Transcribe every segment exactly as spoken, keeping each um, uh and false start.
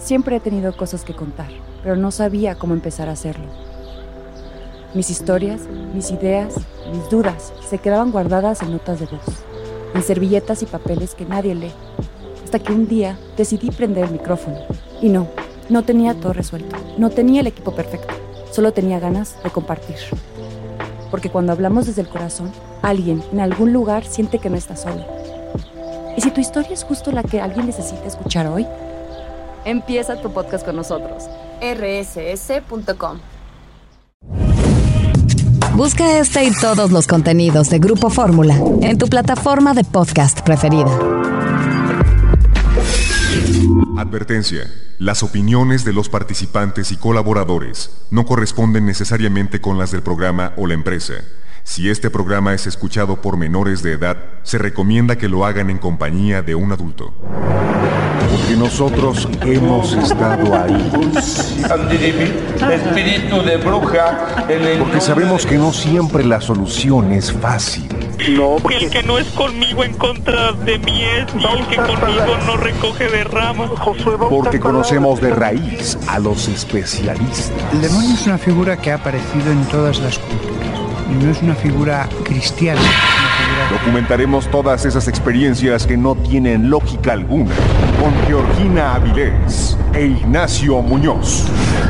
Siempre he tenido cosas que contar, pero no sabía cómo empezar a hacerlo. Mis historias, mis ideas, mis dudas se quedaban guardadas en notas de voz, en servilletas y papeles que nadie lee, hasta que un día decidí prender el micrófono. Y no, no tenía todo resuelto, no tenía el equipo perfecto, solo tenía ganas de compartir. Porque cuando hablamos desde el corazón, alguien en algún lugar siente que no está solo. ¿Y si tu historia es justo la que alguien necesita escuchar hoy? Empieza tu podcast con nosotros. erre ese ese punto com. Busca este y todos los contenidos de Grupo Fórmula en tu plataforma de podcast preferida. Advertencia. Las opiniones de los participantes y colaboradores no corresponden necesariamente con las del programa o la empresa. Si este programa es escuchado por menores de edad, se recomienda que lo hagan en compañía de un adulto. Porque nosotros hemos estado ahí. Espíritu de bruja. Porque sabemos que no siempre la solución es fácil. No, porque el que no es conmigo en contra de mí es, y el que conmigo no recoge de ramas. Porque conocemos de raíz a los especialistas. El demonio es una figura que ha aparecido en todas las culturas. Y no es una figura cristiana. Es una figura... Documentaremos todas esas experiencias que no tienen lógica alguna con Georgina Avilés e Ignacio Muñoz.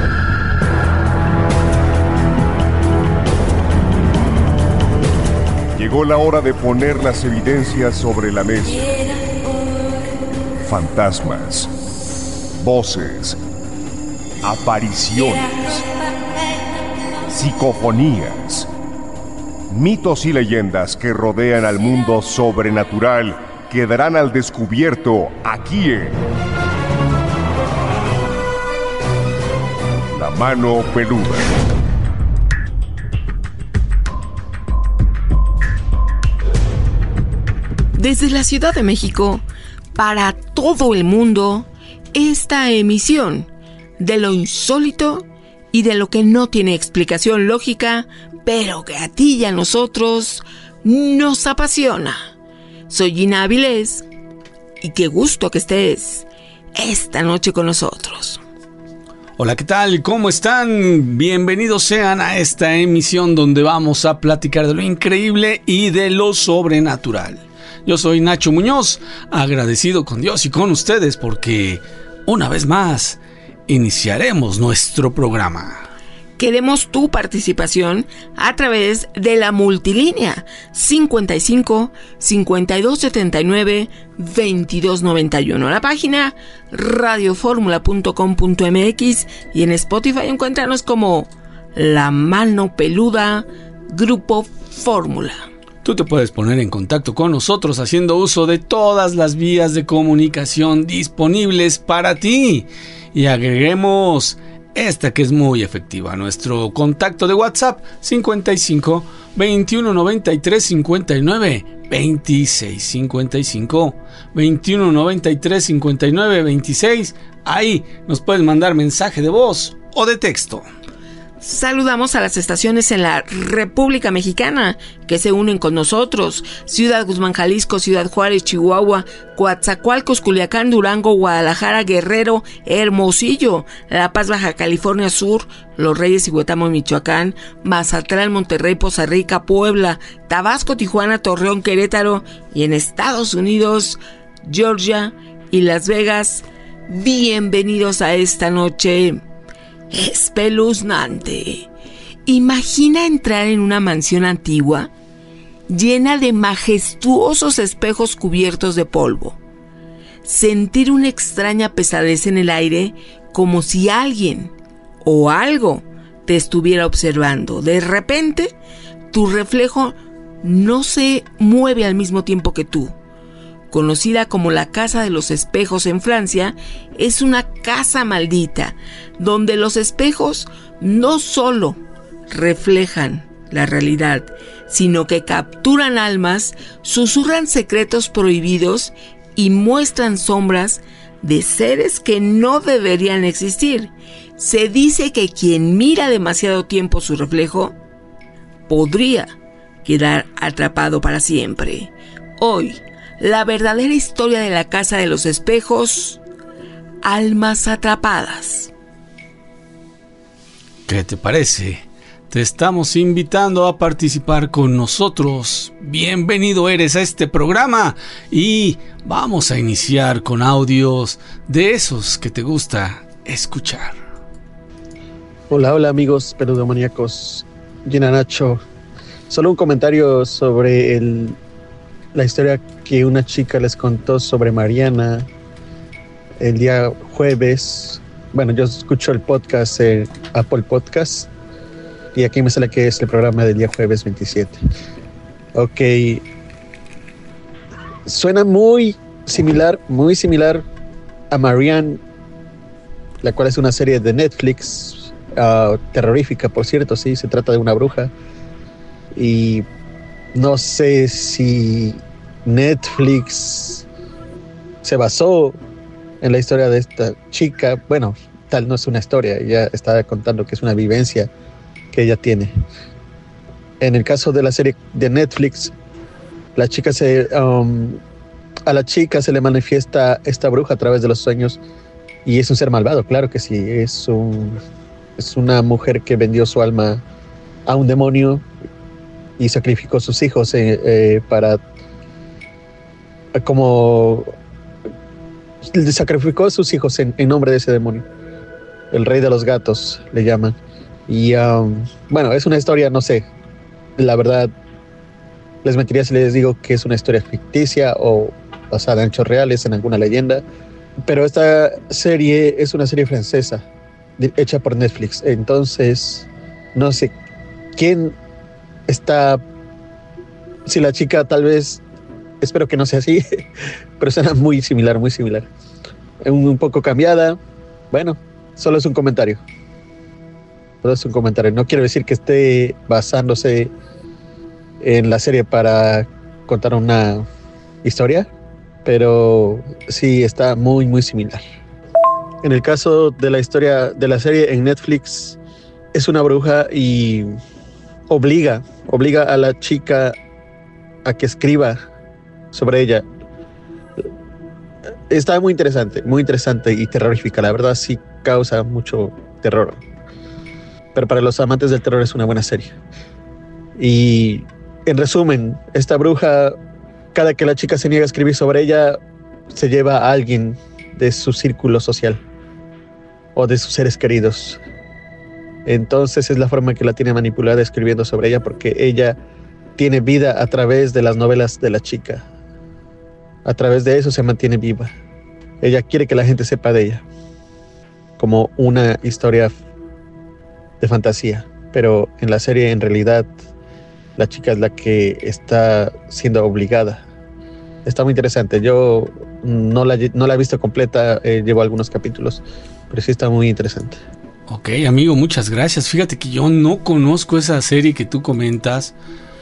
Llegó la hora de poner las evidencias sobre la mesa. Fantasmas, voces, apariciones, psicofonías, mitos y leyendas que rodean al mundo sobrenatural quedarán al descubierto aquí en La Mano Peluda. Desde la Ciudad de México, para todo el mundo, esta emisión de lo insólito y de lo que no tiene explicación lógica, pero que a ti y a nosotros nos apasiona. Soy Gina Avilés y qué gusto que estés esta noche con nosotros. Hola, ¿qué tal? ¿Cómo están? Bienvenidos sean a esta emisión donde vamos a platicar de lo increíble y de lo sobrenatural. Yo soy Nacho Muñoz, agradecido con Dios y con ustedes porque una vez más iniciaremos nuestro programa. Queremos tu participación a través de la multilínea cincuenta y cinco, cincuenta y dos setenta y nueve, veintidós noventa y uno. La página radio fórmula punto com punto eme equis y en Spotify encuéntranos como La Mano Peluda Grupo Fórmula. Tú te puedes poner en contacto con nosotros haciendo uso de todas las vías de comunicación disponibles para ti. Y agreguemos esta que es muy efectiva, nuestro contacto de WhatsApp cincuenta y cinco, veintiuno noventa y tres, cincuenta y nueve, veintiséis, cincuenta y cinco, veintiuno noventa y tres, cincuenta y nueve, veintiséis. Ahí nos puedes mandar mensaje de voz o de texto. Saludamos a las estaciones en la República Mexicana que se unen con nosotros: Ciudad Guzmán, Jalisco, Ciudad Juárez, Chihuahua, Coatzacoalcos, Culiacán, Durango, Guadalajara, Guerrero, Hermosillo, La Paz, Baja California Sur, Los Reyes y Huetamo, Michoacán, Mazatlán, Monterrey, Poza Rica, Puebla, Tabasco, Tijuana, Torreón, Querétaro y en Estados Unidos, Georgia y Las Vegas. Bienvenidos a esta noche espeluznante. Imagina entrar en una mansión antigua llena de majestuosos espejos cubiertos de polvo. Sentir una extraña pesadez en el aire, como si alguien o algo te estuviera observando. De repente, tu reflejo no se mueve al mismo tiempo que tú. Conocida como la Casa de los Espejos en Francia, es una casa maldita, donde los espejos no solo reflejan la realidad, sino que capturan almas, susurran secretos prohibidos y muestran sombras de seres que no deberían existir. Se dice que quien mira demasiado tiempo su reflejo podría quedar atrapado para siempre. Hoy, la verdadera historia de la Casa de los Espejos Almas Atrapadas. ¿Qué te parece? Te estamos invitando a participar con nosotros. Bienvenido eres a este programa y vamos a iniciar con audios de esos que te gusta escuchar. Hola, hola amigos peludomaníacos. Gina Nacho. Solo un comentario sobre el, la historia que una chica les contó sobre Mariana el día jueves. Bueno, yo escucho el podcast en Apple Podcast y aquí me sale que es el programa del día jueves veintisiete. Ok. Suena muy similar, muy similar a Marianne, la cual es una serie de Netflix, uh, terrorífica, por cierto, sí, se trata de una bruja. Y no sé si Netflix se basó en la historia de esta chica. Bueno, tal no es una historia, ella está contando que es una vivencia que ella tiene. En el caso de la serie de Netflix, la chica se, um, a la chica se le manifiesta esta bruja a través de los sueños y es un ser malvado, claro que sí, es, un, es una mujer que vendió su alma a un demonio y sacrificó sus hijos eh, eh, para como sacrificó a sus hijos en, en nombre de ese demonio. El rey de los gatos le llaman. Y um, bueno, es una historia, no sé, la verdad les mentiría si les digo que es una historia ficticia o basada en hechos reales, en alguna leyenda, pero esta serie es una serie francesa hecha por Netflix. Entonces no sé quién está, si la chica tal vez, espero que no sea así, pero suena muy similar, muy similar, un, un poco cambiada. Bueno, solo es un comentario. Solo es un comentario. No quiero decir que esté basándose en la serie para contar una historia, pero sí está muy, muy similar. En el caso de la historia de la serie en Netflix, es una bruja y obliga, obliga a la chica a que escriba sobre ella. Está muy interesante, muy interesante y terrorífica. La verdad sí causa mucho terror. Pero para los amantes del terror es una buena serie. Y en resumen, esta bruja, cada que la chica se niega a escribir sobre ella, se lleva a alguien de su círculo social o de sus seres queridos. Entonces es la forma que la tiene manipulada escribiendo sobre ella, porque ella tiene vida a través de las novelas de la chica. A través de eso se mantiene viva. Ella quiere que la gente sepa de ella como una historia de fantasía, pero en la serie en realidad la chica es la que está siendo obligada. Está muy interesante. Yo no la, no la he visto completa, eh, llevo algunos capítulos, pero sí está muy interesante. Ok, amigo, muchas gracias. Fíjate que yo no conozco esa serie que tú comentas,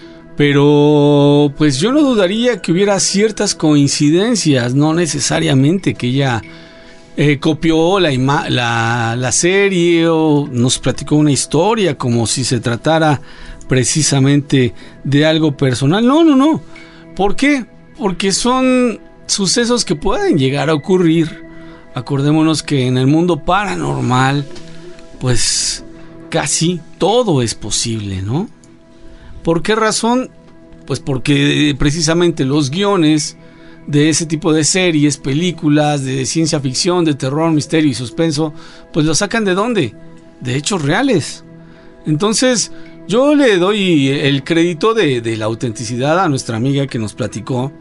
pero pues yo no dudaría que hubiera ciertas coincidencias, no necesariamente que ella eh, copió la, ima- la, la serie o nos platicó una historia como si se tratara precisamente de algo personal. No, no, no. ¿Por qué? Porque son sucesos que pueden llegar a ocurrir. Acordémonos que en el mundo paranormal, pues casi todo es posible, ¿no? ¿Por qué razón? Pues porque precisamente los guiones de ese tipo de series, películas de ciencia ficción, de terror, misterio y suspenso, pues lo sacan ¿de dónde? De hechos reales. Entonces yo le doy el crédito de, de la autenticidad a nuestra amiga que nos platicó,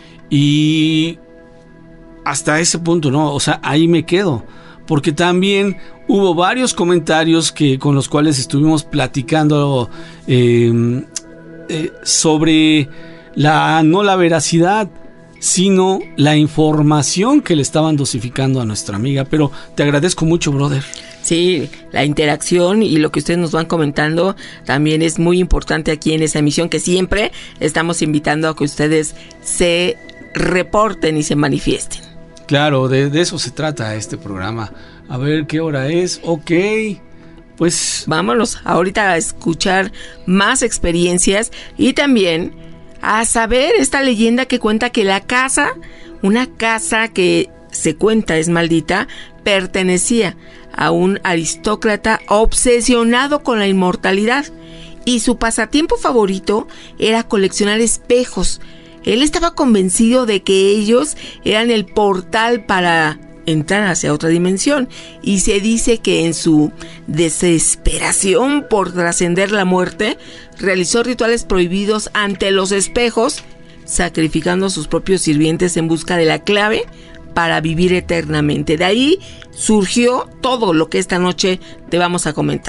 y hasta ese punto, ¿no? O sea, ahí me quedo, porque también hubo varios comentarios que, con los cuales estuvimos platicando eh, eh, sobre la, no la veracidad, sino la información que le estaban dosificando a nuestra amiga. Pero te agradezco mucho, brother. Sí, la interacción y lo que ustedes nos van comentando también es muy importante aquí en esa emisión, que siempre estamos invitando a que ustedes se reporten y se manifiesten. Claro, de, de eso se trata este programa. A ver qué hora es. Ok, pues vámonos ahorita a escuchar más experiencias y también a saber esta leyenda que cuenta que la casa, una casa que se cuenta es maldita, pertenecía a un aristócrata obsesionado con la inmortalidad y su pasatiempo favorito era coleccionar espejos. Él estaba convencido de que ellos eran el portal para entrar hacia otra dimensión, y se dice que en su desesperación por trascender la muerte realizó rituales prohibidos ante los espejos, sacrificando a sus propios sirvientes en busca de la clave para vivir eternamente. De ahí surgió todo lo que esta noche te vamos a comentar.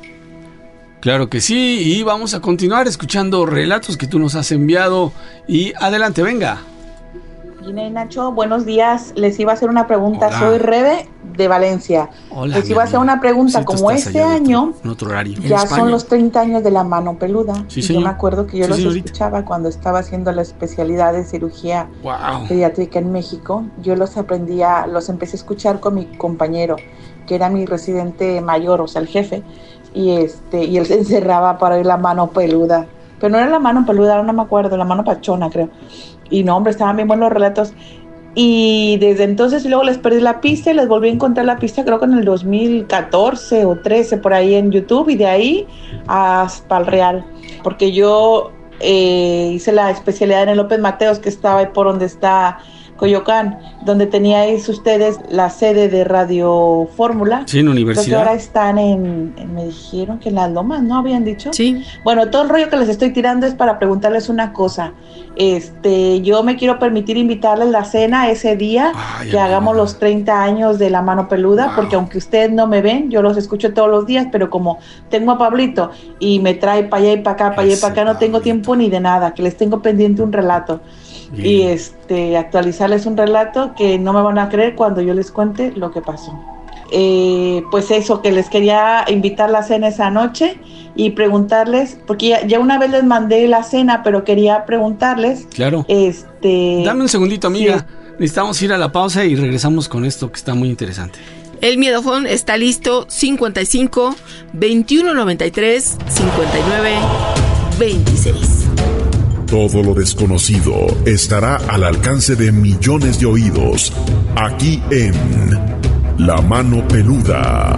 Claro que sí, y vamos a continuar escuchando relatos que tú nos has enviado. Y adelante, venga. Gina y Nacho, buenos días. Les iba a hacer una pregunta. Hola. Soy Rebe de Valencia. Hola, Les iba a hacer una pregunta. Sí, como este año en otro horario. ya En España. son los treinta años de la mano peluda. Sí, y señor. yo me acuerdo que yo Sí, los señorita. escuchaba cuando estaba haciendo la especialidad de cirugía Wow. pediátrica en México. Yo los aprendía, los empecé a escuchar con mi compañero, que era mi residente mayor, o sea, el jefe, y este y él se encerraba para oír la mano peluda. Pero no era la mano peluda, ahora no me acuerdo, la mano pachona, creo. Y no, hombre, estaban bien buenos los relatos. Y desde entonces luego les perdí la pista y les volví a encontrar la pista, creo que en el dos mil catorce o trece, por ahí en YouTube, y de ahí hasta el Real. Porque yo eh, hice la especialidad en el López Mateos, que estaba ahí por donde está Coyoacán, donde teníais ustedes la sede de Radio Fórmula. Sí, en la universidad. Entonces ahora están en, en, me dijeron que en Las Lomas, ¿no habían dicho? Sí. Bueno, todo el rollo que les estoy tirando es para preguntarles una cosa. Este, yo me quiero permitir invitarles la cena ese día, Ay, que amor. hagamos los treinta años de la mano peluda, Wow. porque aunque ustedes no me ven, yo los escucho todos los días, pero como tengo a Pablito y me trae para allá y para acá, para allá y Ese para acá, no tengo Pablito. tiempo ni de nada, que les tengo pendiente un relato. Bien. Y este actualizarles un relato que no me van a creer cuando yo les cuente lo que pasó. Eh, pues eso, que les quería invitar la cena esa noche y preguntarles, porque ya, ya una vez les mandé la cena, pero quería preguntarles, Claro. este, Dame un segundito, amiga. sí. Necesitamos ir a la pausa y regresamos con esto que está muy interesante. El miedofón está listo. Cincuenta y cinco, veintiuno noventa y tres, cincuenta y nueve, veintiséis. Todo lo desconocido estará al alcance de millones de oídos, aquí en La Mano Peluda.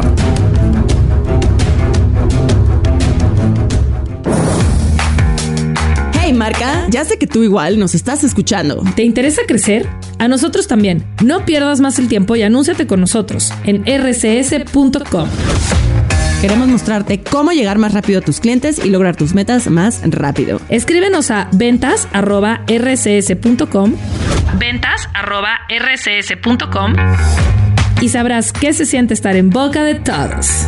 Hey marca, ya sé que tú igual nos estás escuchando. ¿Te interesa crecer? A nosotros también. No pierdas más el tiempo y anúnciate con nosotros en r c s punto com. Queremos mostrarte cómo llegar más rápido a tus clientes y lograr tus metas más rápido. Escríbenos a ventas arroba r c s punto com, ventas arroba r c s punto com, y sabrás qué se siente estar en boca de todos.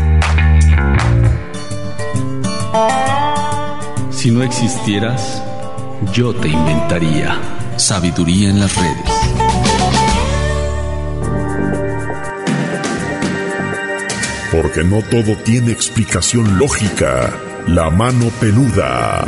Si no existieras, yo te inventaría sabiduría en las redes. Porque no todo tiene explicación lógica. La Mano Peluda.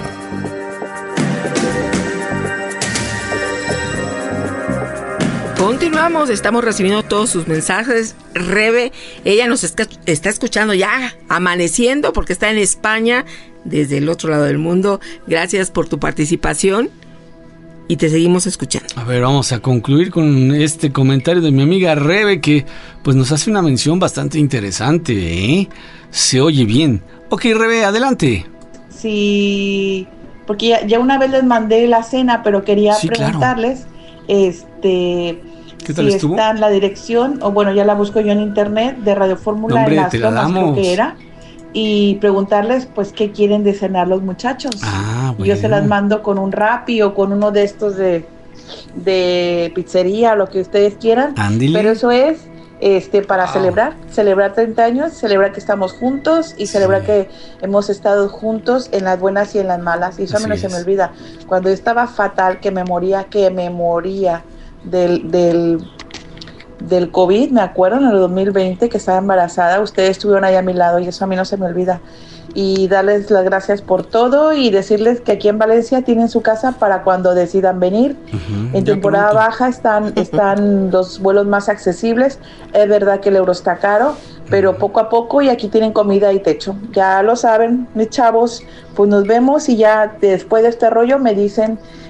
Continuamos, estamos recibiendo todos sus mensajes. Rebe, ella nos está, está escuchando ya amaneciendo porque está en España, desde el otro lado del mundo. Gracias por tu participación y te seguimos escuchando. A ver, vamos a concluir con este comentario de mi amiga Rebe, que pues nos hace una mención bastante interesante, ¿eh? Se oye bien. Ok, Rebe, adelante. Sí, porque ya, ya una vez les mandé la cena, pero quería Sí, preguntarles, claro. este, ¿Qué tal si estuvo? está en la dirección, o bueno, ya la busco yo en internet, de Radio Fórmula, No, hombre, en Las te la Lomas, creo damos. que era, y preguntarles, pues, qué quieren de cenar los muchachos. Ah, bueno. Yo se las mando con un Rappi o con uno de estos de, de pizzería, lo que ustedes quieran. Ándile. Pero eso es este para Wow. celebrar, celebrar treinta años, celebrar que estamos juntos y celebrar que hemos estado juntos en las buenas y en las malas. Y eso a mí Así no se es. me olvida. Cuando yo estaba fatal, que me moría, que me moría del, del, del COVID, me acuerdo, en el dos mil veinte, que estaba embarazada, ustedes estuvieron ahí a mi lado y eso a mí no se me olvida. Y darles las gracias por todo y decirles que aquí en Valencia tienen su casa para cuando decidan venir. Uh-huh. En Ya temporada pronto. baja están, están los vuelos más accesibles. Es verdad que el euro está caro, pero poco a poco, y aquí tienen comida y techo. Ya lo saben, mis chavos, pues nos vemos y ya después de este rollo me dicen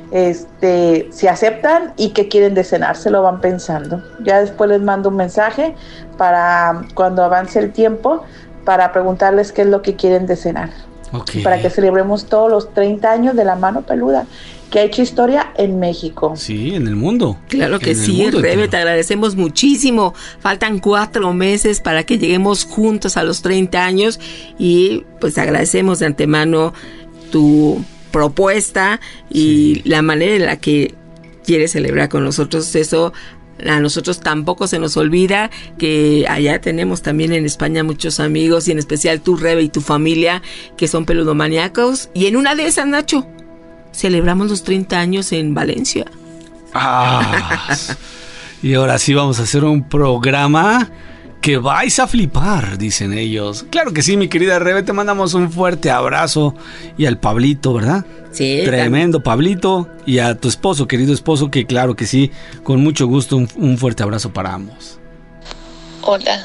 este, si aceptan y qué quieren de cenar, se lo van pensando. Ya después les mando un mensaje para cuando avance el tiempo, para preguntarles qué es lo que quieren de cenar. Okay. Para que celebremos todos los treinta años de la mano peluda, que ha hecho historia en México. Sí, en el mundo. Claro que en sí, Rebe, te agradecemos muchísimo. Faltan cuatro meses para que lleguemos juntos a los treinta años y pues agradecemos de antemano tu propuesta y sí. la manera en la que quieres celebrar con nosotros. Eso a nosotros tampoco se nos olvida, que allá tenemos también en España muchos amigos y en especial tú, Rebe, y tu familia que son peludomaníacos. Y en una de esas, Nacho, celebramos los treinta años en Valencia. Ah, y ahora sí vamos a hacer un programa que vais a flipar, dicen ellos. Claro que sí, mi querida Rebe, te mandamos un fuerte abrazo. Y al Pablito, ¿verdad? Sí. Tremendo, Pablito. Y a tu esposo, querido esposo, que claro que sí, con mucho gusto, un, un fuerte abrazo para ambos. Hola,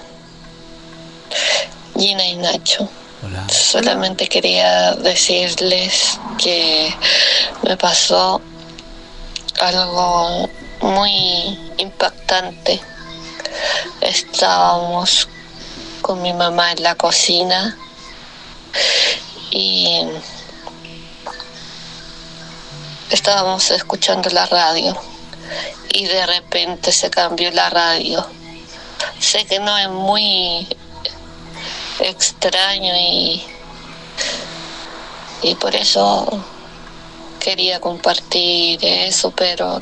Gina y Nacho. Hola. Solamente quería decirles que me pasó algo muy impactante. Estábamos con mi mamá en la cocina y estábamos escuchando la radio y de repente se cambió la radio. Sé que no es muy extraño y, y por eso quería compartir eso, pero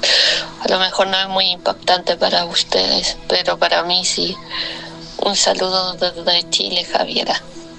a lo mejor no es muy impactante para ustedes, pero para mí sí. Un saludo desde Chile, Javiera.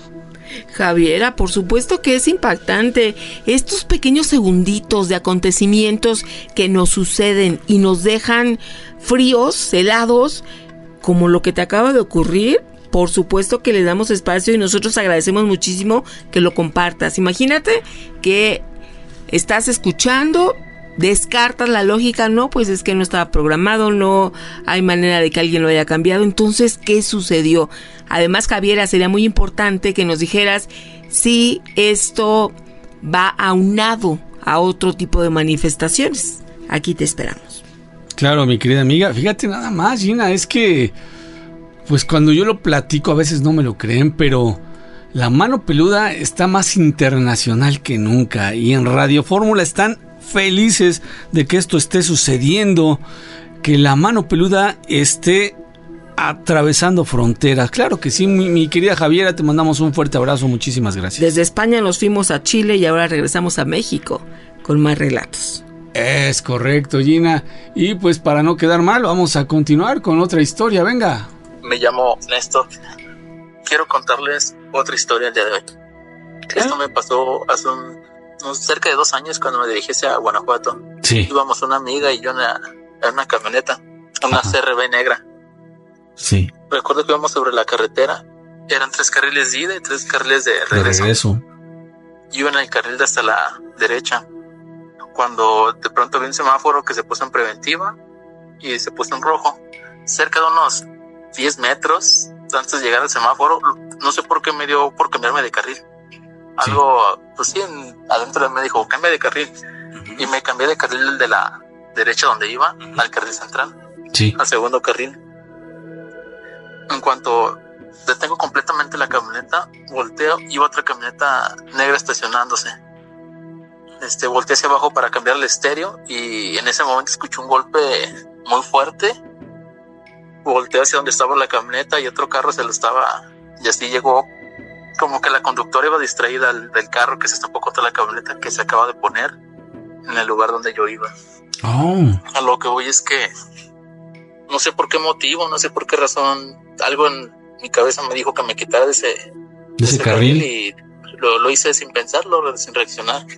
Javiera, por supuesto que es impactante. Estos pequeños segunditos de acontecimientos que nos suceden y nos dejan fríos, helados, como lo que te acaba de ocurrir. Por supuesto que le damos espacio y nosotros agradecemos muchísimo que lo compartas. Imagínate que estás escuchando, descartas la lógica, no, pues es que no estaba programado, no hay manera de que alguien lo haya cambiado. Entonces, ¿qué sucedió? Además, Javiera, sería muy importante que nos dijeras si esto va aunado a otro tipo de manifestaciones. Aquí te esperamos. Claro, mi querida amiga, fíjate nada más, Gina, es que pues cuando yo lo platico a veces no me lo creen, pero la mano peluda está más internacional que nunca y en Radio Fórmula están felices de que esto esté sucediendo, que la mano peluda esté atravesando fronteras. Claro que sí, mi, mi querida Javiera, te mandamos un fuerte abrazo, muchísimas gracias. Desde España nos fuimos a Chile y ahora regresamos a México con más relatos. Es correcto, Gina. Y pues para no quedar mal, vamos a continuar con otra historia, venga. Me llamo Néstor. Quiero contarles otra historia el día de hoy. Esto me pasó hace un, unos cerca de dos años cuando me dirigí hacia Guanajuato. Sí. Íbamos una amiga y yo en una, en una camioneta, una Ajá. C R V negra. Sí. Recuerdo que íbamos sobre la carretera. Eran tres carriles de ida y tres carriles de regreso. regreso. Yo iba en el carril de hasta la derecha. Cuando de pronto vi un semáforo que se puso en preventiva y se puso en rojo. Cerca de unos diez metros antes de llegar al semáforo, no sé por qué me dio por cambiarme de carril. Algo, sí. pues sí, en, adentro de mí me dijo, cambia de carril. Uh-huh. Y me cambié de carril de la derecha donde iba, uh-huh. al carril central, sí. al segundo carril. En cuanto detengo completamente la camioneta, volteo y otra camioneta negra estacionándose. Este, volteé hacia abajo para cambiar el estéreo y en ese momento escuché un golpe muy fuerte. Volteé hacia donde estaba la camioneta y otro carro se lo estaba, y así llegó, como que la conductora iba distraída del, del carro que se estampó contra la camioneta que se acaba de poner en el lugar donde yo iba. Oh. A lo que voy es que no sé por qué motivo, no sé por qué razón, algo en mi cabeza me dijo que me quitara de ese, de ese, ese carril? carril y lo, lo hice sin pensarlo, sin reaccionar.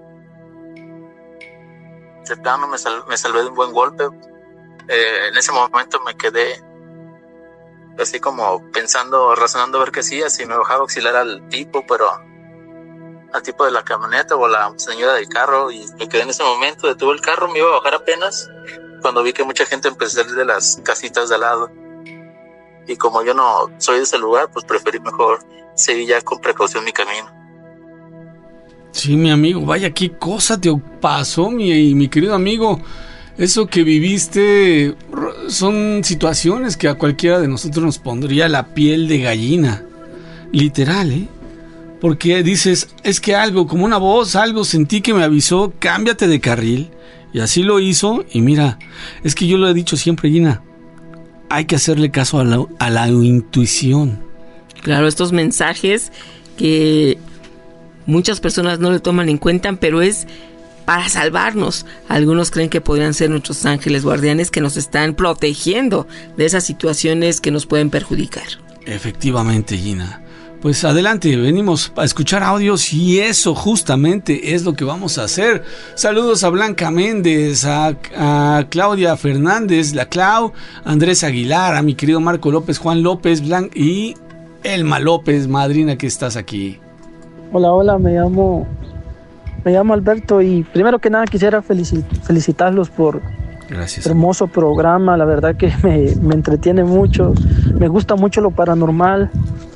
De plano me, sal, me salvé de un buen golpe. Eh, en ese momento me quedé así como pensando, razonando a ver qué hacía, si me bajaba a auxiliar al tipo, pero al tipo de la camioneta o a la señora del carro, y me quedé en ese momento, detuve el carro, me iba a bajar apenas cuando vi que mucha gente empezó a salir de las casitas de al lado, y como yo no soy de ese lugar, pues preferí mejor seguir ya con precaución mi camino. Sí, mi amigo, vaya, qué cosa te pasó, mi, mi querido amigo. Eso que viviste son situaciones que a cualquiera de nosotros nos pondría la piel de gallina. Literal, ¿eh? Porque dices, es que algo, como una voz, algo sentí que me avisó, cámbiate de carril. Y así lo hizo. Y mira, es que yo lo he dicho siempre, Gina, hay que hacerle caso a la, a la intuición. Claro, estos mensajes que muchas personas no le toman en cuenta, pero es para salvarnos. Algunos creen que podrían ser nuestros ángeles guardianes que nos están protegiendo de esas situaciones que nos pueden perjudicar. Efectivamente, Gina. Pues adelante, venimos a escuchar audios y eso justamente es lo que vamos a hacer. Saludos a Blanca Méndez, a, a Claudia Fernández, la Clau, Andrés Aguilar, a mi querido Marco López, Juan López, Blan y Elma López, madrina que estás aquí. Hola, hola, me llamo, me llamo Alberto y primero que nada quisiera felicit, felicitarlos por Gracias. hermoso programa. La verdad que me, me entretiene mucho, me gusta mucho lo paranormal,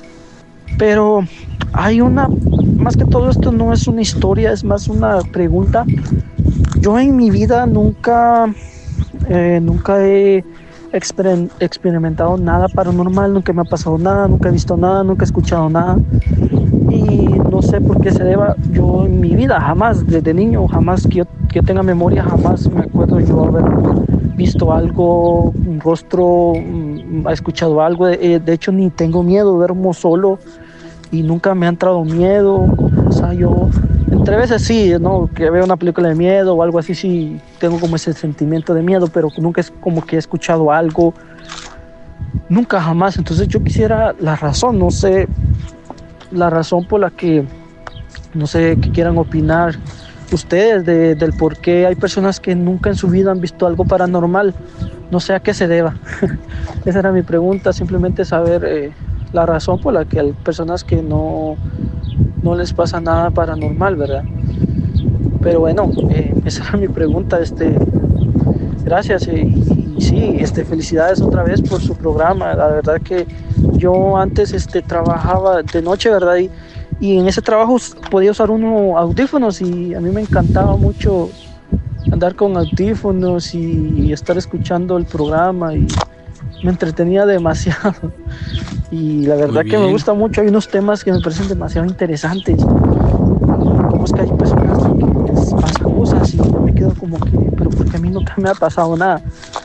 pero hay una, más que todo esto no es una historia, es más una pregunta. Yo en mi vida nunca, eh, nunca he exper- experimentado nada paranormal, nunca me ha pasado nada, nunca he visto nada, nunca he escuchado nada. Y no sé por qué se deba. Yo en mi vida jamás, desde niño, jamás que yo, que yo tenga memoria, jamás me acuerdo yo haber visto algo, un rostro, he escuchado algo. De, de hecho, ni tengo miedo, duermo solo y nunca me ha entrado miedo. O sea, yo, entre veces sí, ¿no? Que veo una película de miedo o algo así, sí tengo como ese sentimiento de miedo, pero nunca es como que he escuchado algo. Nunca, jamás. Entonces yo quisiera la razón, no sé, la razón por la que, no sé, que quieran opinar ustedes de, del por qué hay personas que nunca en su vida han visto algo paranormal. No sé a qué se deba. Esa era mi pregunta, simplemente saber eh, la razón por la que hay personas que no, no les pasa nada paranormal, ¿verdad? Pero bueno, eh, esa era mi pregunta. Este, gracias eh, y, y sí, este, felicidades otra vez por su programa. La verdad que yo antes este, trabajaba de noche, ¿verdad? Y, y en ese trabajo podía usar unos audífonos y a mí me encantaba mucho andar con audífonos y, y estar escuchando el programa y me entretenía demasiado. Y la verdad que me gusta mucho, hay unos temas que me parecen demasiado interesantes. Como es que hay personas que les pasan cosas y yo me quedo como que, pero porque a mí nunca me ha pasado nada.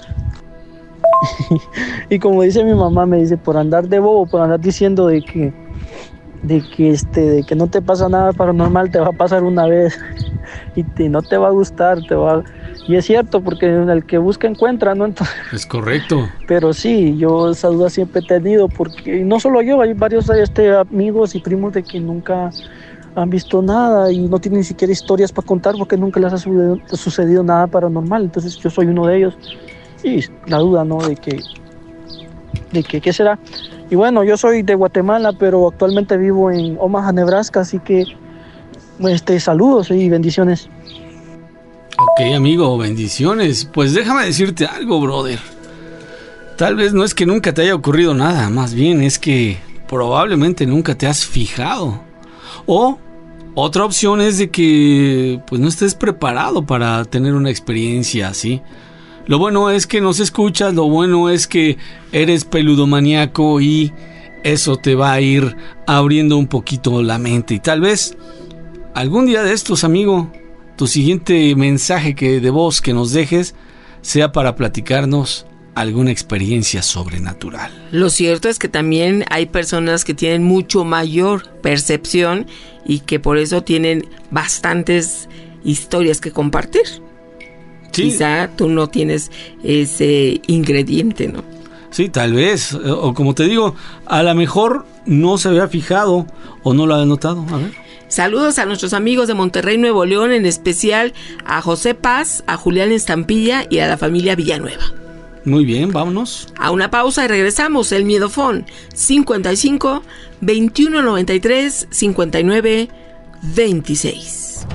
Y como dice mi mamá, me dice, por andar de bobo, por andar diciendo de que de que este de que no te pasa nada paranormal, te va a pasar una vez y te, no te va a gustar, te va a... Y es cierto, porque el que busca encuentra, ¿no? Entonces, es correcto. Pero sí, yo esa duda siempre he tenido, porque no solo yo, hay varios este, amigos y primos de que nunca han visto nada y no tienen ni siquiera historias para contar porque nunca les ha sucedido, sucedido nada paranormal. Entonces yo soy uno de ellos. Y la duda, ¿no? De que, de que, ¿qué será? Y bueno, yo soy de Guatemala, pero actualmente vivo en Omaha, Nebraska, así que, este, saludos y bendiciones. Ok, amigo, bendiciones. Pues déjame decirte algo, brother. Tal vez no es que nunca te haya ocurrido nada, más bien es que probablemente nunca te has fijado. O otra opción es de que pues no estés preparado para tener una experiencia así. Lo bueno es que nos escuchas, lo bueno es que eres peludomaníaco y eso te va a ir abriendo un poquito la mente. Y tal vez algún día de estos, amigo, tu siguiente mensaje que de voz que nos dejes sea para platicarnos alguna experiencia sobrenatural. Lo cierto es que también hay personas que tienen mucho mayor percepción y que por eso tienen bastantes historias que compartir. Sí. Quizá tú no tienes ese ingrediente, ¿no? Sí, tal vez. O como te digo, a lo mejor no se había fijado o no lo había notado. A ver. Saludos a nuestros amigos de Monterrey, Nuevo León, en especial a José Paz, a Julián Estampilla y a la familia Villanueva. Muy bien, vámonos. A una pausa y regresamos. El Miedofón cincuenta y cinco, veintiuno noventa y tres, cincuenta y nueve, veintiséis.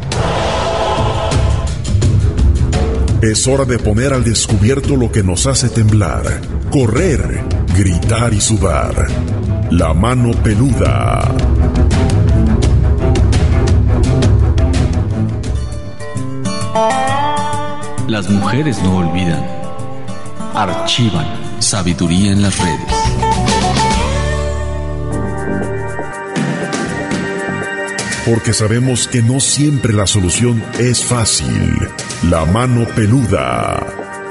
Es hora de poner al descubierto lo que nos hace temblar, correr, gritar y sudar. La mano peluda. Las mujeres no olvidan. Archivan sabiduría en las redes. Porque sabemos que no siempre la solución es fácil. La mano peluda.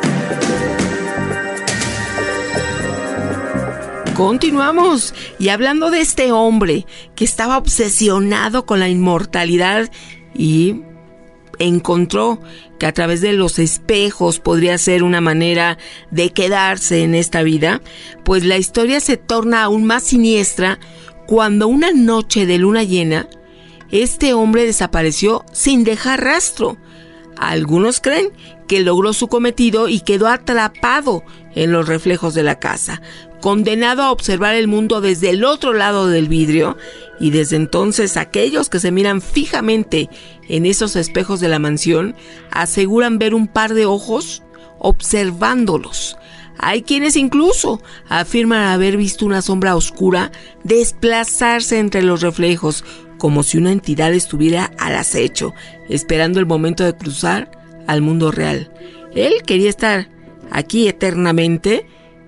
Continuamos, y hablando de este hombre que estaba obsesionado con la inmortalidad y encontró que a través de los espejos podría ser una manera de quedarse en esta vida, pues la historia se torna aún más siniestra cuando una noche de luna llena, este hombre desapareció sin dejar rastro. Algunos creen que logró su cometido y quedó atrapado en los reflejos de la casa, condenado a observar el mundo desde el otro lado del vidrio, y desde entonces aquellos que se miran fijamente en esos espejos de la mansión aseguran ver un par de ojos observándolos. Hay quienes incluso afirman haber visto una sombra oscura desplazarse entre los reflejos, como si una entidad estuviera al acecho, esperando el momento de cruzar al mundo real. Él quería estar aquí eternamente,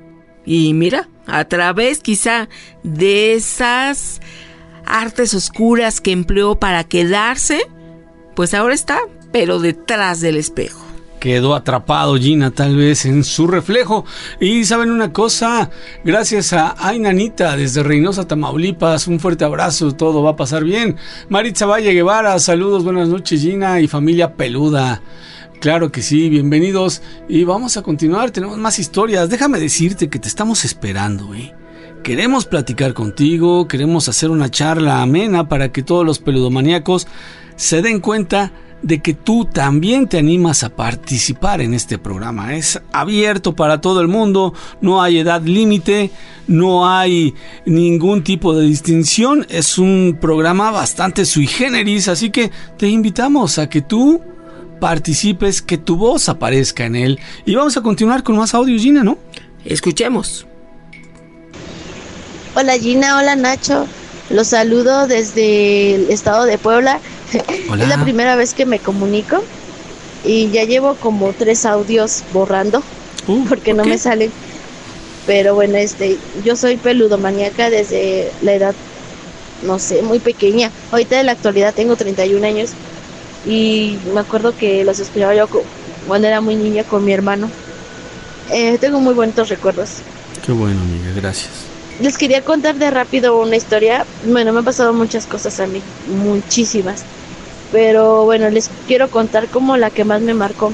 y mira, a través quizá de esas artes oscuras que empleó para quedarse, pues ahora está, pero detrás del espejo. Quedó atrapado Gina tal vez en su reflejo. Y saben una cosa, gracias a Ainanita desde Reynosa, Tamaulipas, un fuerte abrazo, todo va a pasar bien. Maritza Valle Guevara, saludos, buenas noches Gina y familia peluda. Claro que sí, bienvenidos y vamos a continuar, tenemos más historias. Déjame decirte que te estamos esperando, ¿eh? Queremos platicar contigo, queremos hacer una charla amena para que todos los peludomaníacos se den cuenta de que tú también te animas a participar en este programa. Es abierto para todo el mundo, no hay edad límite, no hay ningún tipo de distinción, es un programa bastante sui generis, así que te invitamos a que tú participes, que tu voz aparezca en él. Y vamos a continuar con más audio, Gina, ¿no? Escuchemos. Hola Gina, hola Nacho, los saludo desde el estado de Puebla. Hola. Es la primera vez que me comunico y ya llevo como tres audios borrando uh, porque no me salen. Pero bueno, este, yo soy peludomaníaca desde la edad, no sé, muy pequeña. Ahorita en la actualidad tengo treinta y un años y me acuerdo que los escuchaba yo cuando era muy niña con mi hermano. Eh, tengo muy bonitos recuerdos. Qué bueno, amiga, gracias. Les quería contar de rápido una historia. Bueno, me han pasado muchas cosas a mí, muchísimas. Pero bueno, les quiero contar como la que más me marcó.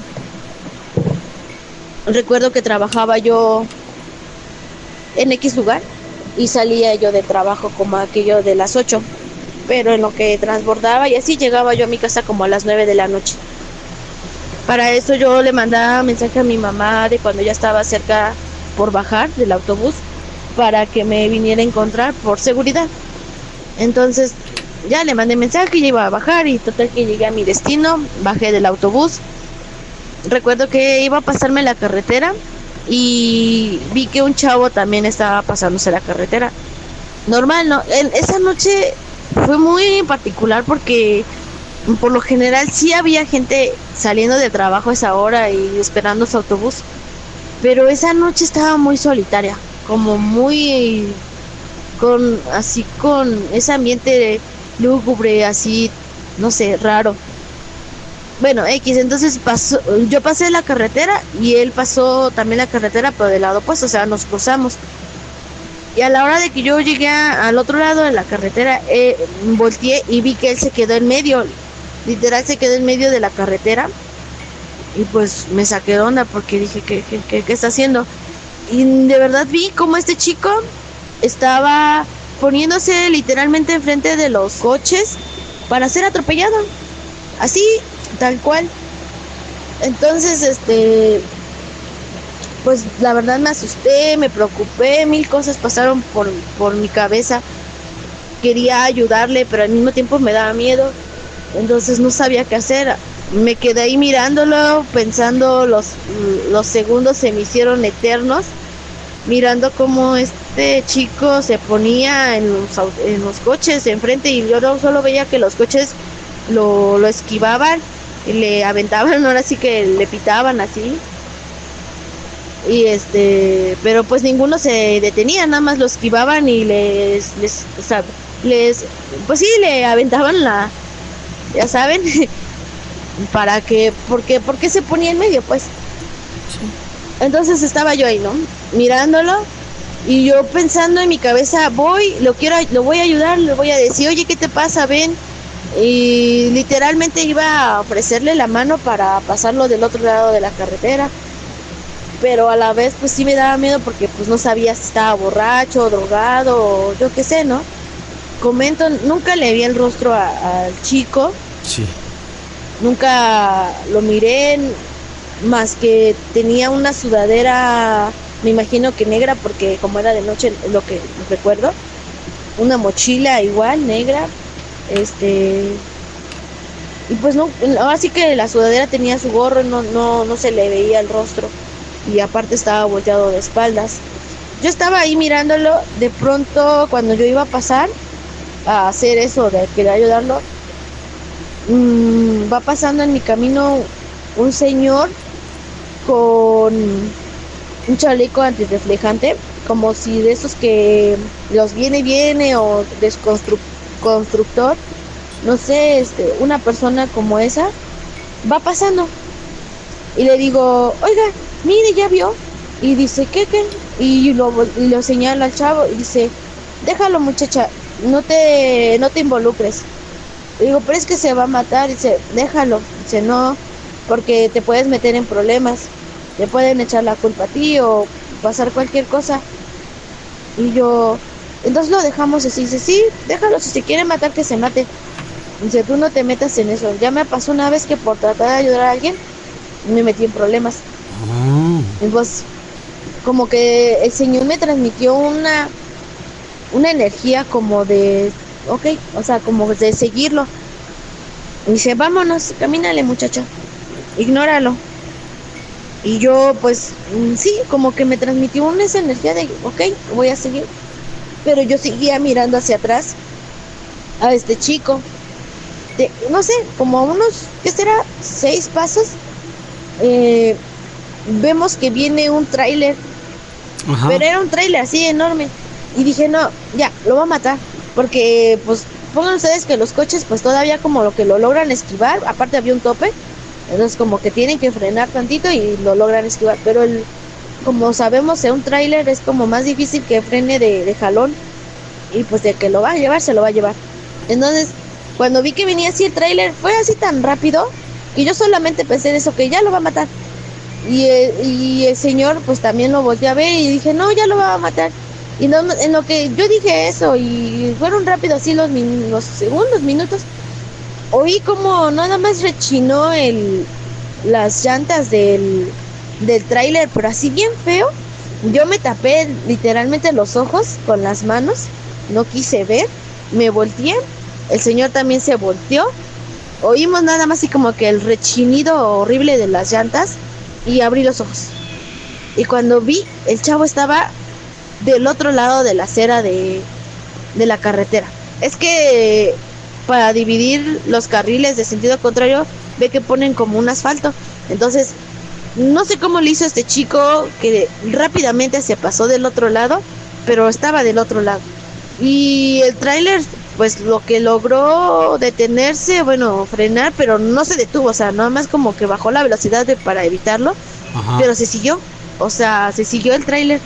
Recuerdo que trabajaba yo en X lugar y salía yo de trabajo como aquello de las ocho. Pero en lo que transbordaba y así llegaba yo a mi casa como a las nueve de la noche. Para eso yo le mandaba mensaje a mi mamá de cuando ya estaba cerca por bajar del autobús, para que me viniera a encontrar por seguridad. Entonces ya le mandé mensaje, ya iba a bajar y total que llegué a mi destino, bajé del autobús. Recuerdo que iba a pasarme la carretera y vi que un chavo también estaba pasándose la carretera. Normal, ¿no? En esa noche fue muy particular porque por lo general sí había gente saliendo de trabajo a esa hora y esperando su autobús, pero esa noche estaba muy solitaria, como muy con así con ese ambiente lúgubre, así no sé, raro. Bueno, X, entonces pasó, yo pasé la carretera y él pasó también la carretera, pero del lado opuesto, o sea, nos cruzamos. Y a la hora de que yo llegué a, al otro lado de la carretera, eh, volteé y vi que él se quedó en medio, literal se quedó en medio de la carretera. Y pues me saqué de onda porque dije, ¿qué, qué, qué, qué está haciendo? Y de verdad vi como este chico estaba poniéndose literalmente enfrente de los coches para ser atropellado, así, tal cual. Entonces, este, pues la verdad me asusté, me preocupé, mil cosas pasaron por, por mi cabeza. Quería ayudarle, pero al mismo tiempo me daba miedo, entonces no sabía qué hacer. Me quedé ahí mirándolo, pensando, los, los segundos se me hicieron eternos, mirando cómo este chico se ponía en los, en los coches enfrente y yo no solo veía que los coches lo, lo esquivaban y le aventaban, ahora sí que le pitaban así. Y este, pero pues ninguno se detenía, nada más lo esquivaban y les, les, o sea, les, pues sí, le aventaban la, ya saben, para que, porque, porque se ponía en medio, pues. Sí. Entonces estaba yo ahí, ¿no? Mirándolo y yo pensando en mi cabeza, voy, lo quiero, lo voy a ayudar, le voy a decir, oye, ¿qué te pasa? Ven. Y literalmente iba a ofrecerle la mano para pasarlo del otro lado de la carretera. Pero a la vez pues sí me daba miedo porque pues no sabía si estaba borracho, drogado o yo qué sé, ¿no? Comento, nunca le vi el rostro al chico. Sí. Nunca lo miré, más que tenía una sudadera, me imagino que negra porque como era de noche lo que recuerdo. Una mochila igual, negra. Este... Y pues no, ahora sí que la sudadera tenía su gorro, no, no, no se le veía el rostro. Y aparte estaba volteado de espaldas. Yo estaba ahí mirándolo, de pronto cuando yo iba a pasar a hacer eso de querer ayudarlo, mmm, va pasando en mi camino un señor con un chaleco antirreflejante, como si de esos que los viene viene o desconstructor, no sé, este, una persona como esa va pasando y le digo, oiga, mire, ya vio. Y dice, ¿qué, qué? Y lo, y lo señala al chavo y dice, déjalo, muchacha, no te, no te involucres. Le digo, pero es que se va a matar. Dice, déjalo. Dice, no, porque te puedes meter en problemas. Te pueden echar la culpa a ti o pasar cualquier cosa. Y yo, entonces lo dejamos así. Dice, sí, déjalo, si se quiere matar, que se mate. Dice, tú no te metas en eso. Ya me pasó una vez que por tratar de ayudar a alguien me metí en problemas. Oh. Y pues como que el señor me transmitió una una energía como de ok, o sea, como de seguirlo. Y dice, vámonos, camínale, muchacha, ignóralo. Y yo pues sí, como que me transmitió una esa energía de ok, voy a seguir. Pero yo seguía mirando hacia atrás a este chico de, no sé, como unos, ¿qué será? Seis pasos. Eh, vemos que viene un tráiler, pero era un tráiler así enorme y dije, no, ya, lo va a matar, porque pues pongan ustedes que los coches pues todavía como lo que lo logran esquivar, aparte había un tope, entonces como que tienen que frenar tantito y lo logran esquivar, pero el, como sabemos, un tráiler es como más difícil que frene de, de jalón, y pues de que lo va a llevar, se lo va a llevar. Entonces cuando vi que venía así el tráiler, fue así tan rápido que yo solamente pensé en eso, que ya lo va a matar. Y el, y el señor pues también lo volteé a ver y dije, no, ya lo va a matar. Y no, en lo que yo dije eso y fueron rápido así los, min, los segundos, minutos, oí como nada más rechinó el, las llantas del, del tráiler, pero así bien feo. Yo me tapé literalmente los ojos con las manos, no quise ver, me volteé, el señor también se volteó. Oímos nada más así como que el rechinido horrible de las llantas y abrí los ojos. Y cuando vi, el chavo estaba del otro lado de la acera de, de la carretera. Es que para dividir los carriles de sentido contrario, ve que ponen como un asfalto. Entonces, no sé cómo le hizo este chico que rápidamente se pasó del otro lado, pero estaba del otro lado. Y el tráiler pues lo que logró detenerse, bueno, frenar, pero no se detuvo, o sea, nada más como que bajó la velocidad de, para evitarlo. Ajá. Pero se siguió, o sea, se siguió el tráiler.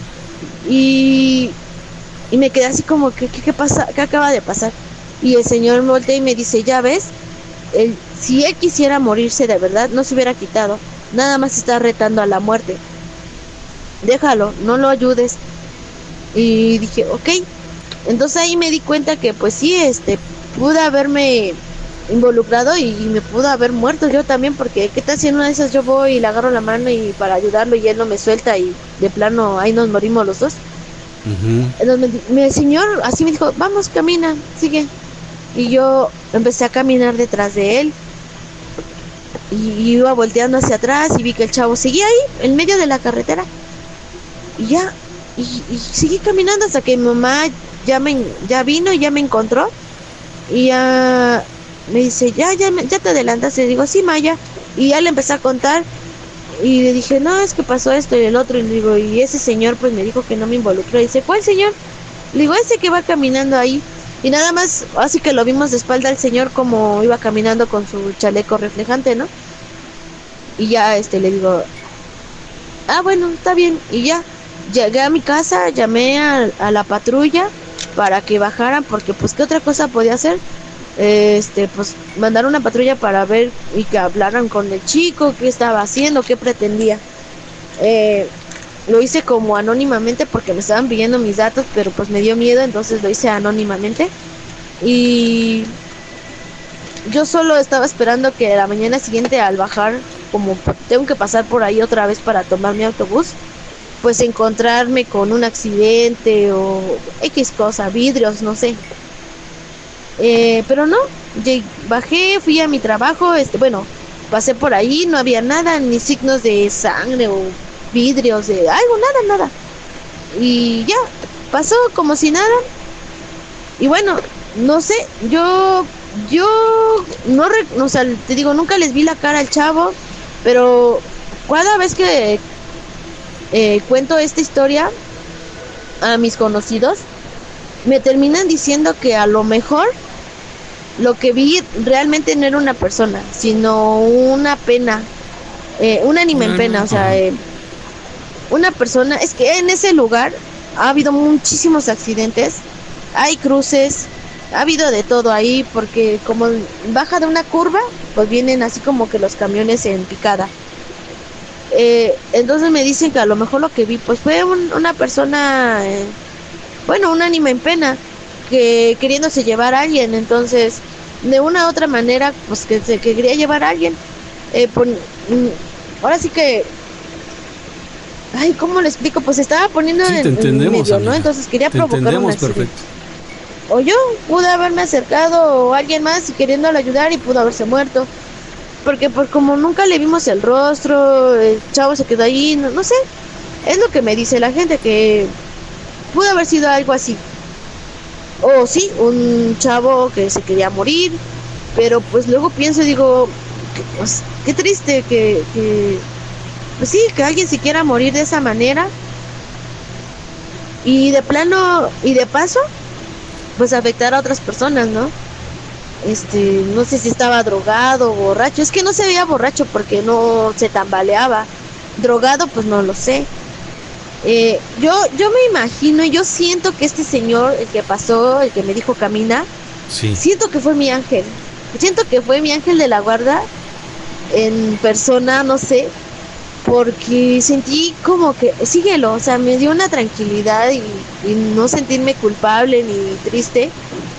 Y, y me quedé así como, ¿qué, qué, qué pasa? ¿Qué acaba de pasar? Y el señor me voltea y me dice, ya ves, él, si él quisiera morirse de verdad, no se hubiera quitado, nada más está retando a la muerte. Déjalo, no lo ayudes. Y dije, ok. Entonces ahí me di cuenta que pues sí, este, pude haberme involucrado y, y me pudo haber muerto yo también, porque qué tal si en una de esas yo voy y le agarro la mano y para ayudarlo y él no me suelta y de plano ahí nos morimos los dos. Uh-huh. Entonces me, me, el señor así me dijo, vamos, camina, sigue. Y yo empecé a caminar detrás de él y, y iba volteando hacia atrás y vi que el chavo seguía ahí en medio de la carretera y ya, y, y seguí caminando hasta que mi mamá ya me ya vino y ya me encontró y ya me dice, ya, ya, ya te adelantaste. Le digo, sí, Maya. Y ya le empecé a contar. Y le dije, no, es que pasó esto y el otro. Y le digo, y ese señor pues me dijo que no me involucró. Y dice, ¿cuál señor? Le digo, ese que va caminando ahí. Y nada más, así que lo vimos de espalda al señor como iba caminando con su chaleco reflejante, ¿no? Y ya este le digo, ah, bueno, está bien. Y ya, llegué a mi casa, llamé a, a la patrulla para que bajaran, porque pues qué otra cosa podía hacer. Este, pues mandar una patrulla para ver y que hablaran con el chico, qué estaba haciendo, qué pretendía. Eh, lo hice como anónimamente porque me estaban pidiendo mis datos, pero pues me dio miedo, entonces lo hice anónimamente. Y yo solo estaba esperando que la mañana siguiente al bajar, como tengo que pasar por ahí otra vez para tomar mi autobús, pues encontrarme con un accidente o X cosa, vidrios, no sé. Eh, pero no, bajé, fui a mi trabajo, este, bueno, pasé por ahí, no había nada, ni signos de sangre o vidrios de algo, nada, nada. Y ya, pasó como si nada. Y bueno, no sé, yo, yo, no, o sea, te digo, nunca les vi la cara al chavo, pero cada vez que eh, cuento esta historia a mis conocidos, me terminan diciendo que a lo mejor lo que vi realmente no era una persona, sino una pena, eh, un ánima en pena, o sea, eh, una persona. Es que en ese lugar ha habido muchísimos accidentes, hay cruces, ha habido de todo ahí, porque como baja de una curva, pues vienen así como que los camiones en picada. Eh, entonces me dicen que a lo mejor lo que vi pues fue un, una persona, eh, bueno, un ánima en pena, que queriéndose llevar a alguien, entonces de una u otra manera pues que se que quería llevar a alguien. Eh, pon, ahora sí que, ay, ¿cómo le explico? Pues estaba poniendo sí, en, en medio, ¿no? Entonces quería te provocar un accidente. Perfecto. O yo pude haberme acercado o alguien más y queriéndole ayudar y pudo haberse muerto. Porque pues como nunca le vimos el rostro, el chavo se quedó ahí, no, no sé. Es lo que me dice la gente, que pudo haber sido algo así. O sí, un chavo que se quería morir. Pero pues luego pienso y digo, pues qué triste que, que pues sí, que alguien se quiera morir de esa manera. Y de plano, y de paso, pues afectar a otras personas, ¿no? Este, no sé si estaba drogado o borracho. Es que no se veía borracho porque no se tambaleaba. Drogado, pues no lo sé. Eh, yo, yo me imagino, yo siento que este señor, el que pasó, el que me dijo camina, sí. Siento que fue mi ángel. Siento que fue mi ángel de la guarda en persona, no sé, porque sentí como que, síguelo, o sea, me dio una tranquilidad y, y no sentirme culpable ni triste.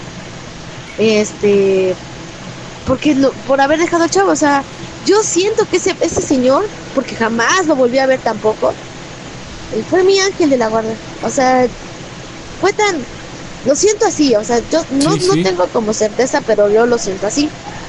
Este, porque lo, por haber dejado al chavo, o sea, yo siento que ese, ese señor, porque jamás lo volví a ver tampoco, él fue mi ángel de la guarda, o sea, fue tan, lo siento así, o sea, yo no, sí, sí. no tengo como certeza, pero yo lo siento así.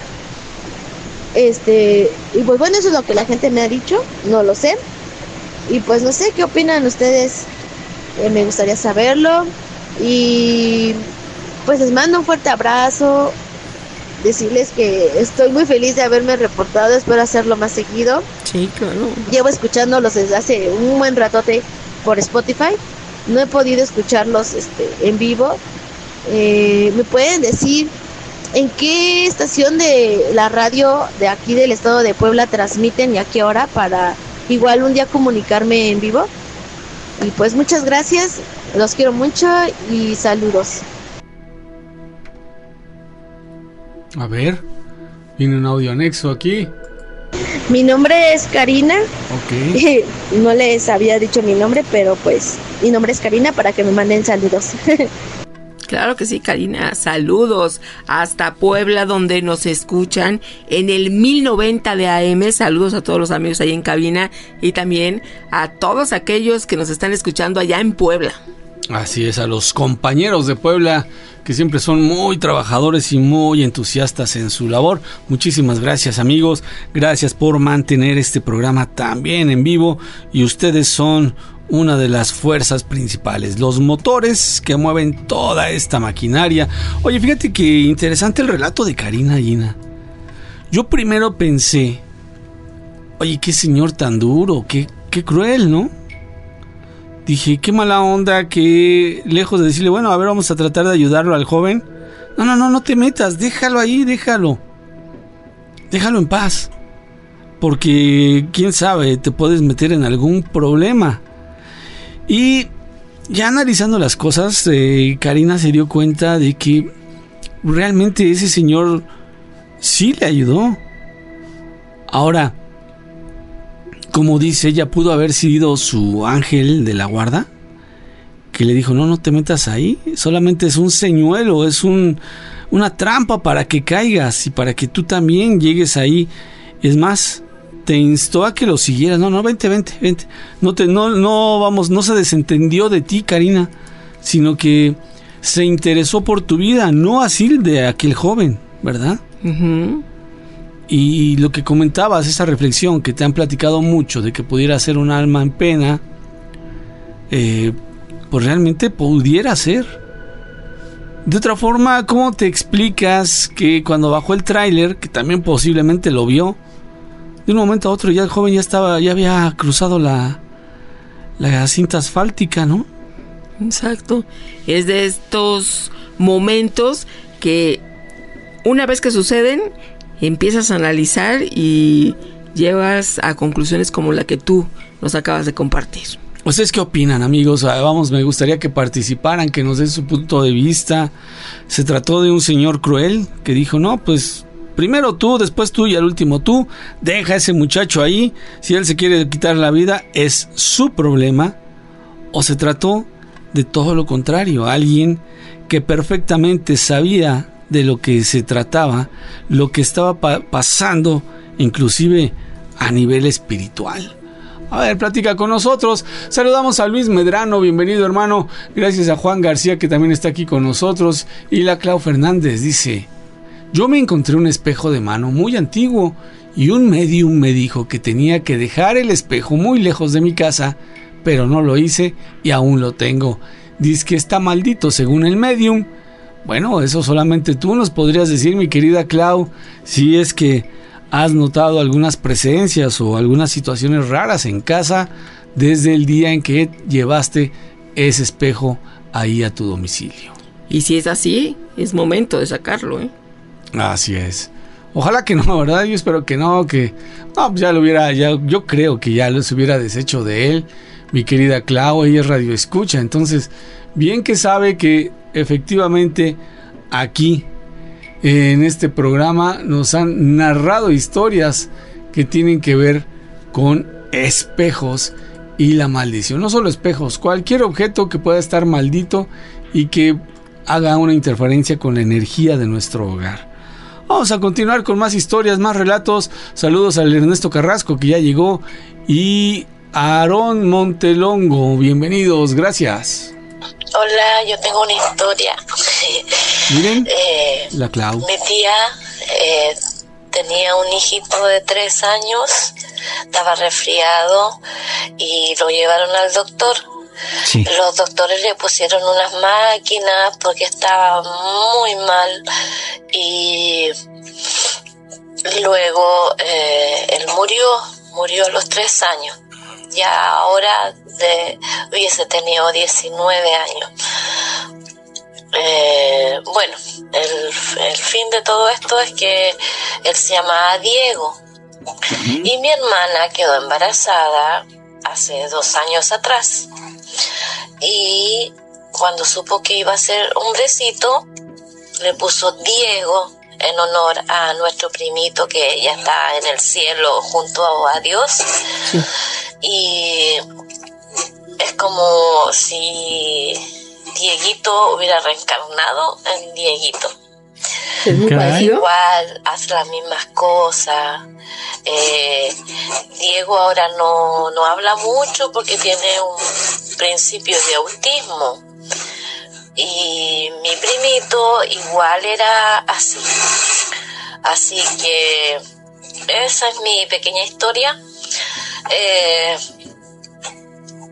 Este, y pues bueno, eso es lo que la gente me ha dicho, no lo sé, y pues no sé qué opinan ustedes, eh, me gustaría saberlo, y pues les mando un fuerte abrazo, decirles que estoy muy feliz de haberme reportado, espero hacerlo más seguido. Sí, claro. Llevo escuchándolos desde hace un buen ratote por Spotify, no he podido escucharlos este, en vivo. Eh, ¿Me pueden decir en qué estación de la radio de aquí del estado de Puebla transmiten y a qué hora, para igual un día comunicarme en vivo? Y pues muchas gracias, los quiero mucho y saludos. A ver, viene un audio anexo aquí. Mi nombre es Karina. Ok. No les había dicho mi nombre, pero pues mi nombre es Karina para que me manden saludos. Claro que sí, Karina. Saludos hasta Puebla, donde nos escuchan en el mil noventa de A M. Saludos a todos los amigos ahí en cabina y también a todos aquellos que nos están escuchando allá en Puebla. Así es, a los compañeros de Puebla que siempre son muy trabajadores y muy entusiastas en su labor. Muchísimas gracias, amigos. Gracias por mantener este programa también en vivo, y ustedes son una de las fuerzas principales, los motores que mueven toda esta maquinaria. Oye, fíjate que interesante el relato de Karina, Gina. Yo primero pensé, oye, qué señor tan duro, qué, qué cruel, ¿no? Dije, qué mala onda, que lejos de decirle, bueno, a ver, vamos a tratar de ayudarlo al joven. No, no, no, no te metas, déjalo ahí, déjalo. Déjalo en paz. Porque, quién sabe, te puedes meter en algún problema. Y ya analizando las cosas, eh, Karina se dio cuenta de que realmente ese señor sí le ayudó. Ahora, como dice, ella pudo haber sido su ángel de la guarda, que le dijo, no, no te metas ahí, solamente es un señuelo, es un, una trampa para que caigas y para que tú también llegues ahí. Es más, te instó a que lo siguieras. No, no, vente, vente, vente. No te, no, no, vamos, no se desentendió de ti, Karina, sino que se interesó por tu vida, no así de aquel joven, ¿verdad? Uh-huh. Y lo que comentabas, esa reflexión que te han platicado mucho de que pudiera ser un alma en pena, eh, pues realmente pudiera ser. De otra forma, ¿cómo te explicas que cuando bajó el tráiler, que también posiblemente lo vio, de un momento a otro ya el joven ya estaba, ya había cruzado la, la cinta asfáltica, ¿no? Exacto. Es de estos momentos que una vez que suceden, empiezas a analizar y llegas a conclusiones como la que tú nos acabas de compartir. ¿Ustedes qué opinan, amigos? Vamos, me gustaría que participaran, que nos den su punto de vista. ¿Se trató de un señor cruel que dijo, no, pues primero tú, después tú y al último tú, deja a ese muchacho ahí, si él se quiere quitar la vida es su problema? ¿O se trató de todo lo contrario, alguien que perfectamente sabía de lo que se trataba, lo que estaba pa- pasando, inclusive a nivel espiritual? A ver, platica con nosotros. Saludamos a Luis Medrano, bienvenido, hermano. Gracias a Juan García, que también está aquí con nosotros. Y la Clau Fernández dice, yo me encontré un espejo de mano muy antiguo y un medium me dijo que tenía que dejar el espejo muy lejos de mi casa, pero no lo hice y aún lo tengo. Dice que está maldito según el medium. Bueno, eso solamente tú nos podrías decir, mi querida Clau, si es que has notado algunas presencias o algunas situaciones raras en casa desde el día en que llevaste ese espejo ahí a tu domicilio. Y si es así, es momento de sacarlo, ¿eh? Así es. Ojalá que no, ¿verdad? Yo espero que no, que no, pues ya lo hubiera, ya, yo creo que ya se hubiera deshecho de él. Mi querida Clau, ella es radio escucha, entonces bien que sabe que efectivamente aquí en este programa nos han narrado historias que tienen que ver con espejos y la maldición. No solo espejos, cualquier objeto que pueda estar maldito y que haga una interferencia con la energía de nuestro hogar. Vamos a continuar con más historias, más relatos. Saludos al Ernesto Carrasco, que ya llegó, y a Aarón Montelongo. Bienvenidos, gracias. Hola, yo tengo una historia. Miren, eh, la Clau. Mi tía eh, tenía un hijito de tres años, estaba resfriado y lo llevaron al doctor. Sí. Los doctores le pusieron unas máquinas porque estaba muy mal y luego eh, él murió, murió a los tres años. Ya ahora de, hubiese tenido diecinueve años. Eh, bueno, el, el fin de todo esto es que él se llamaba Diego. Uh-huh. Y mi hermana quedó embarazada hace dos años atrás. Y cuando supo que iba a ser hombrecito, le puso Diego en honor a nuestro primito que ya está en el cielo junto a Dios. Sí. Y es como si Dieguito hubiera reencarnado en Dieguito. Es igual, hace las mismas cosas. Eh, Diego ahora no, no habla mucho porque tiene un principio de autismo. Y mi primito igual era así. Así que esa es mi pequeña historia. Eh,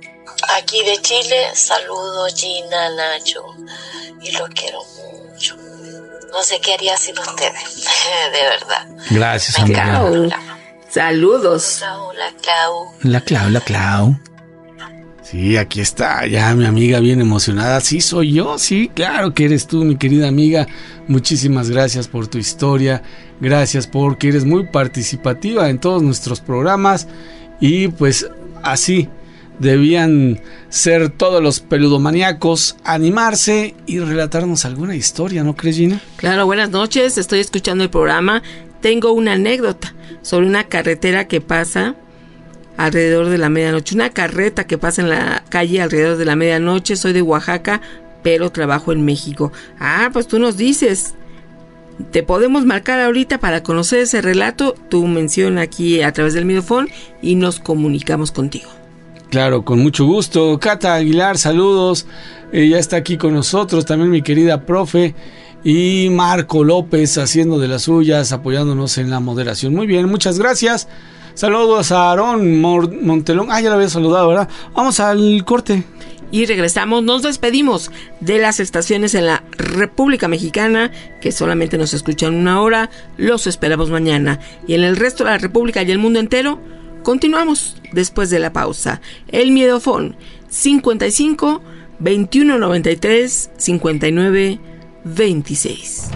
aquí de Chile, saludo Gina, Nacho, y los quiero mucho. No sé qué haría sin ustedes, de verdad. Gracias, amiga. Saludos. Hola, Clau. La Clau, la Clau. Sí, aquí está, ya mi amiga bien emocionada. Sí, soy yo, sí, claro que eres tú, mi querida amiga. Muchísimas gracias por tu historia. Gracias porque eres muy participativa en todos nuestros programas. Y pues así debían ser todos los peludomaníacos, animarse y relatarnos alguna historia, ¿no crees, Gina? Claro, buenas noches, estoy escuchando el programa. Tengo una anécdota sobre una carretera que pasa alrededor de la medianoche, una carreta que pasa en la calle alrededor de la medianoche. Soy de Oaxaca, pero trabajo en México. Ah, pues tú nos dices, te podemos marcar ahorita para conocer ese relato. Tú menciona aquí a través del midofón y nos comunicamos contigo. Claro, con mucho gusto. Cata Aguilar, saludos. Eh, ya está aquí con nosotros también mi querida profe. Y Marco López haciendo de las suyas, apoyándonos en la moderación. Muy bien, muchas gracias. Saludos a Aarón Montelón. Ah, ya lo había saludado, ¿verdad? Vamos al corte. Y regresamos, nos despedimos de las estaciones en la República Mexicana, que solamente nos escuchan una hora. Los esperamos mañana. Y en el resto de la República y el mundo entero, continuamos después de la pausa. El Miedofón, cincuenta y cinco, veintiuno noventa y tres, cincuenta y nueve, veintiséis.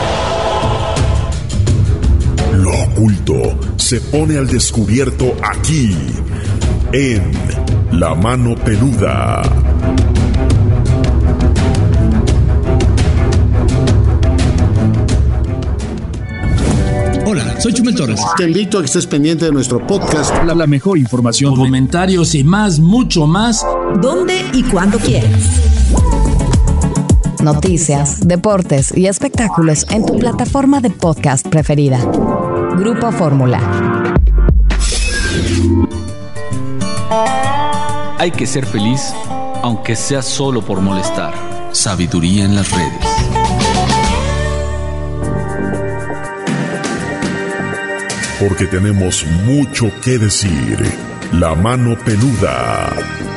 Lo oculto se pone al descubierto aquí, en La Mano Peluda. Hola, soy Chumel Torres. Te invito a que estés pendiente de nuestro podcast. La, la mejor información, comentarios y más, mucho más. ¿Dónde y cuándo quieres? Noticias, deportes y espectáculos en tu plataforma de podcast preferida. Grupo Fórmula. Hay que ser feliz, aunque sea solo por molestar. Sabiduría en las redes. Porque tenemos mucho que decir. La Mano Peluda.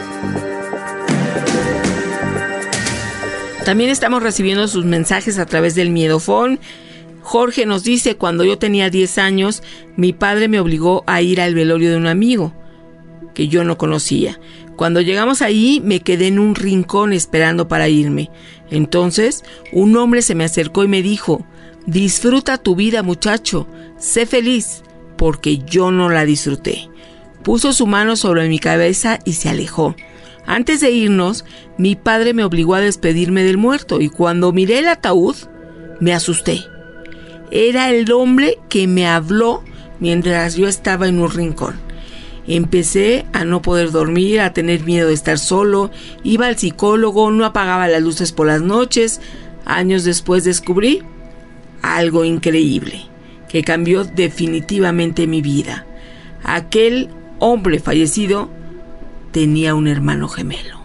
También estamos recibiendo sus mensajes a través del Miedofón. Jorge nos dice, cuando yo tenía diez años, mi padre me obligó a ir al velorio de un amigo que yo no conocía. Cuando llegamos ahí, me quedé en un rincón esperando para irme. Entonces, un hombre se me acercó y me dijo, disfruta tu vida, muchacho, sé feliz, porque yo no la disfruté. Puso su mano sobre mi cabeza y se alejó. Antes de irnos, mi padre me obligó a despedirme del muerto y cuando miré el ataúd, me asusté. Era el hombre que me habló mientras yo estaba en un rincón. Empecé a no poder dormir, a tener miedo de estar solo, iba al psicólogo, no apagaba las luces por las noches. Años después descubrí algo increíble, que cambió definitivamente mi vida. Aquel hombre fallecido tenía un hermano gemelo.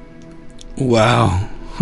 Wow.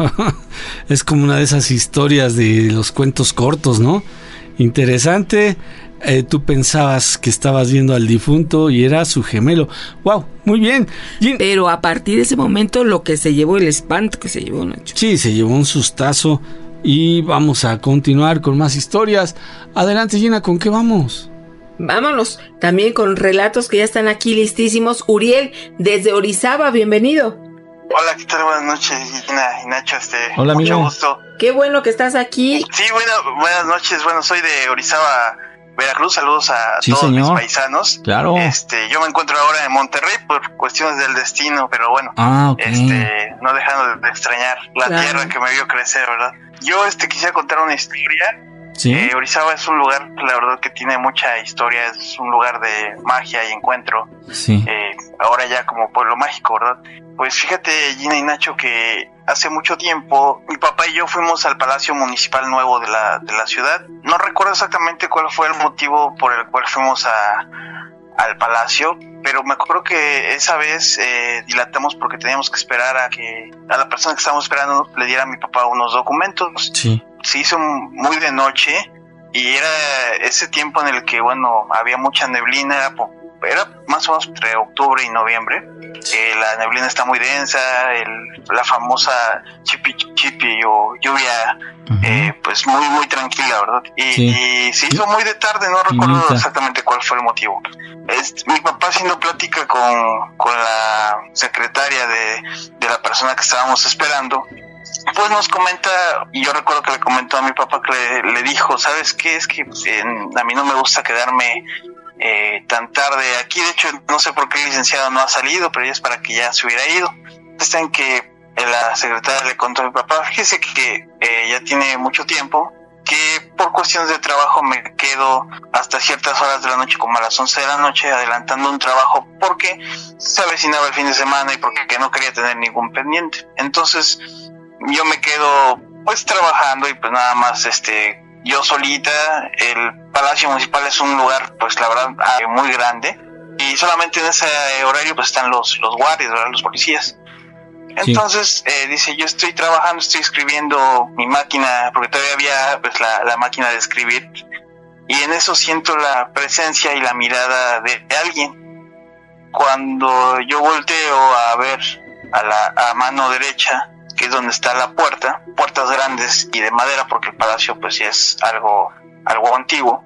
Es como una de esas historias de los cuentos cortos, ¿no? Interesante. Eh, tú pensabas que estabas viendo al difunto y era su gemelo. Wow, muy bien. Pero a partir de ese momento lo que se llevó, el espanto que se llevó, Nacho. Sí, se llevó un sustazo. Y vamos a continuar con más historias. Adelante, Gina, ¿con qué vamos? Vámonos, también con relatos que ya están aquí listísimos. Uriel, desde Orizaba, bienvenido. Hola, ¿qué tal? Buenas noches, Gina y Nacho, este, Hola, mucho amigo. gusto. Qué bueno que estás aquí. Sí, bueno, buenas noches, bueno, soy de Orizaba, Veracruz, saludos a Sí, todos señor. mis paisanos. Claro. Este, yo me encuentro ahora en Monterrey por cuestiones del destino, pero bueno, Ah, ok. este, no dejando de extrañar la Claro. tierra que me vio crecer, ¿verdad? Yo, este, quisiera contar una historia. Sí. Eh, Orizaba es un lugar, la verdad, que tiene mucha historia, es un lugar de magia y encuentro. Sí. Eh, ahora ya como pueblo mágico, ¿verdad? Pues fíjate, Gina y Nacho, que hace mucho tiempo mi papá y yo fuimos al Palacio Municipal Nuevo de la, de la ciudad. No recuerdo exactamente cuál fue el motivo por el cual fuimos a, al palacio, pero me acuerdo que esa vez eh, dilatamos porque teníamos que esperar a que a la persona que estábamos esperando le diera a mi papá unos documentos. Sí. Se hizo muy de noche y era ese tiempo en el que, bueno, había mucha neblina, po- era más o menos entre octubre y noviembre. Eh, la neblina está muy densa, el, la famosa chipi chipi o lluvia, uh-huh. eh, pues muy muy tranquila, ¿verdad? Y, sí. y se hizo muy de tarde, no recuerdo Quinita. exactamente cuál fue el motivo. Es, mi papá haciendo plática con, con la secretaria de, de la persona que estábamos esperando, pues nos comenta, y yo recuerdo que le comentó a mi papá que le, le dijo, ¿sabes qué? Es que eh, a mí no me gusta quedarme eh, tan tarde aquí. De hecho, no sé por qué el licenciado no ha salido, pero ya es para que ya se hubiera ido. Está en que la secretaria le contó a mi papá, fíjese que eh, ya tiene mucho tiempo, que por cuestiones de trabajo me quedo hasta ciertas horas de la noche, como a las once de la noche, adelantando un trabajo porque se avecinaba el fin de semana y porque no quería tener ningún pendiente. Entonces yo me quedo pues trabajando y pues nada más este yo solita. El Palacio Municipal es un lugar pues la verdad muy grande y solamente en ese horario pues están los, los guardias, ¿verdad? Los policías. Entonces, sí. eh, dice, yo estoy trabajando, estoy escribiendo mi máquina, porque todavía había pues la, la máquina de escribir, y en eso siento la presencia y la mirada de, de alguien. Cuando yo volteo a ver a la a mano derecha, que es donde está la puerta, puertas grandes y de madera, porque el palacio pues ya es algo, algo antiguo,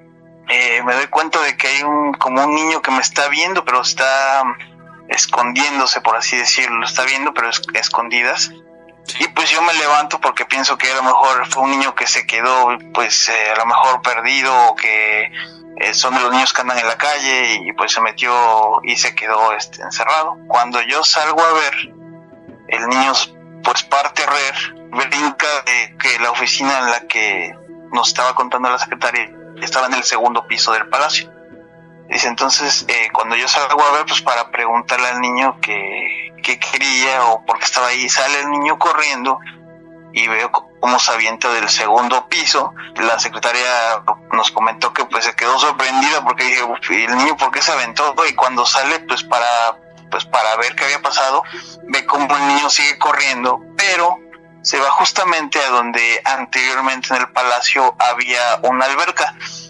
eh, me doy cuenta de que hay un como un niño que me está viendo, pero está escondiéndose, por así decirlo, está viendo pero es, escondidas. Sí. Y pues yo me levanto porque pienso que a lo mejor fue un niño que se quedó pues eh, a lo mejor perdido, o que eh, son de los niños que andan en la calle y pues se metió y se quedó este, encerrado. Cuando yo salgo a ver, el niño pues parte a reír, brinca de que la oficina en la que nos estaba contando la secretaria estaba en el segundo piso del palacio. Dice, entonces, eh, cuando yo salgo a ver, pues para preguntarle al niño qué, qué quería o por qué estaba ahí, sale el niño corriendo y veo cómo se avienta del segundo piso. La secretaria nos comentó que pues se quedó sorprendida porque dije, ¿el niño por qué se aventó? Y cuando sale, pues para, pues para ver qué había pasado, ve cómo el niño sigue corriendo, pero se va justamente a donde anteriormente en el palacio había una alberca.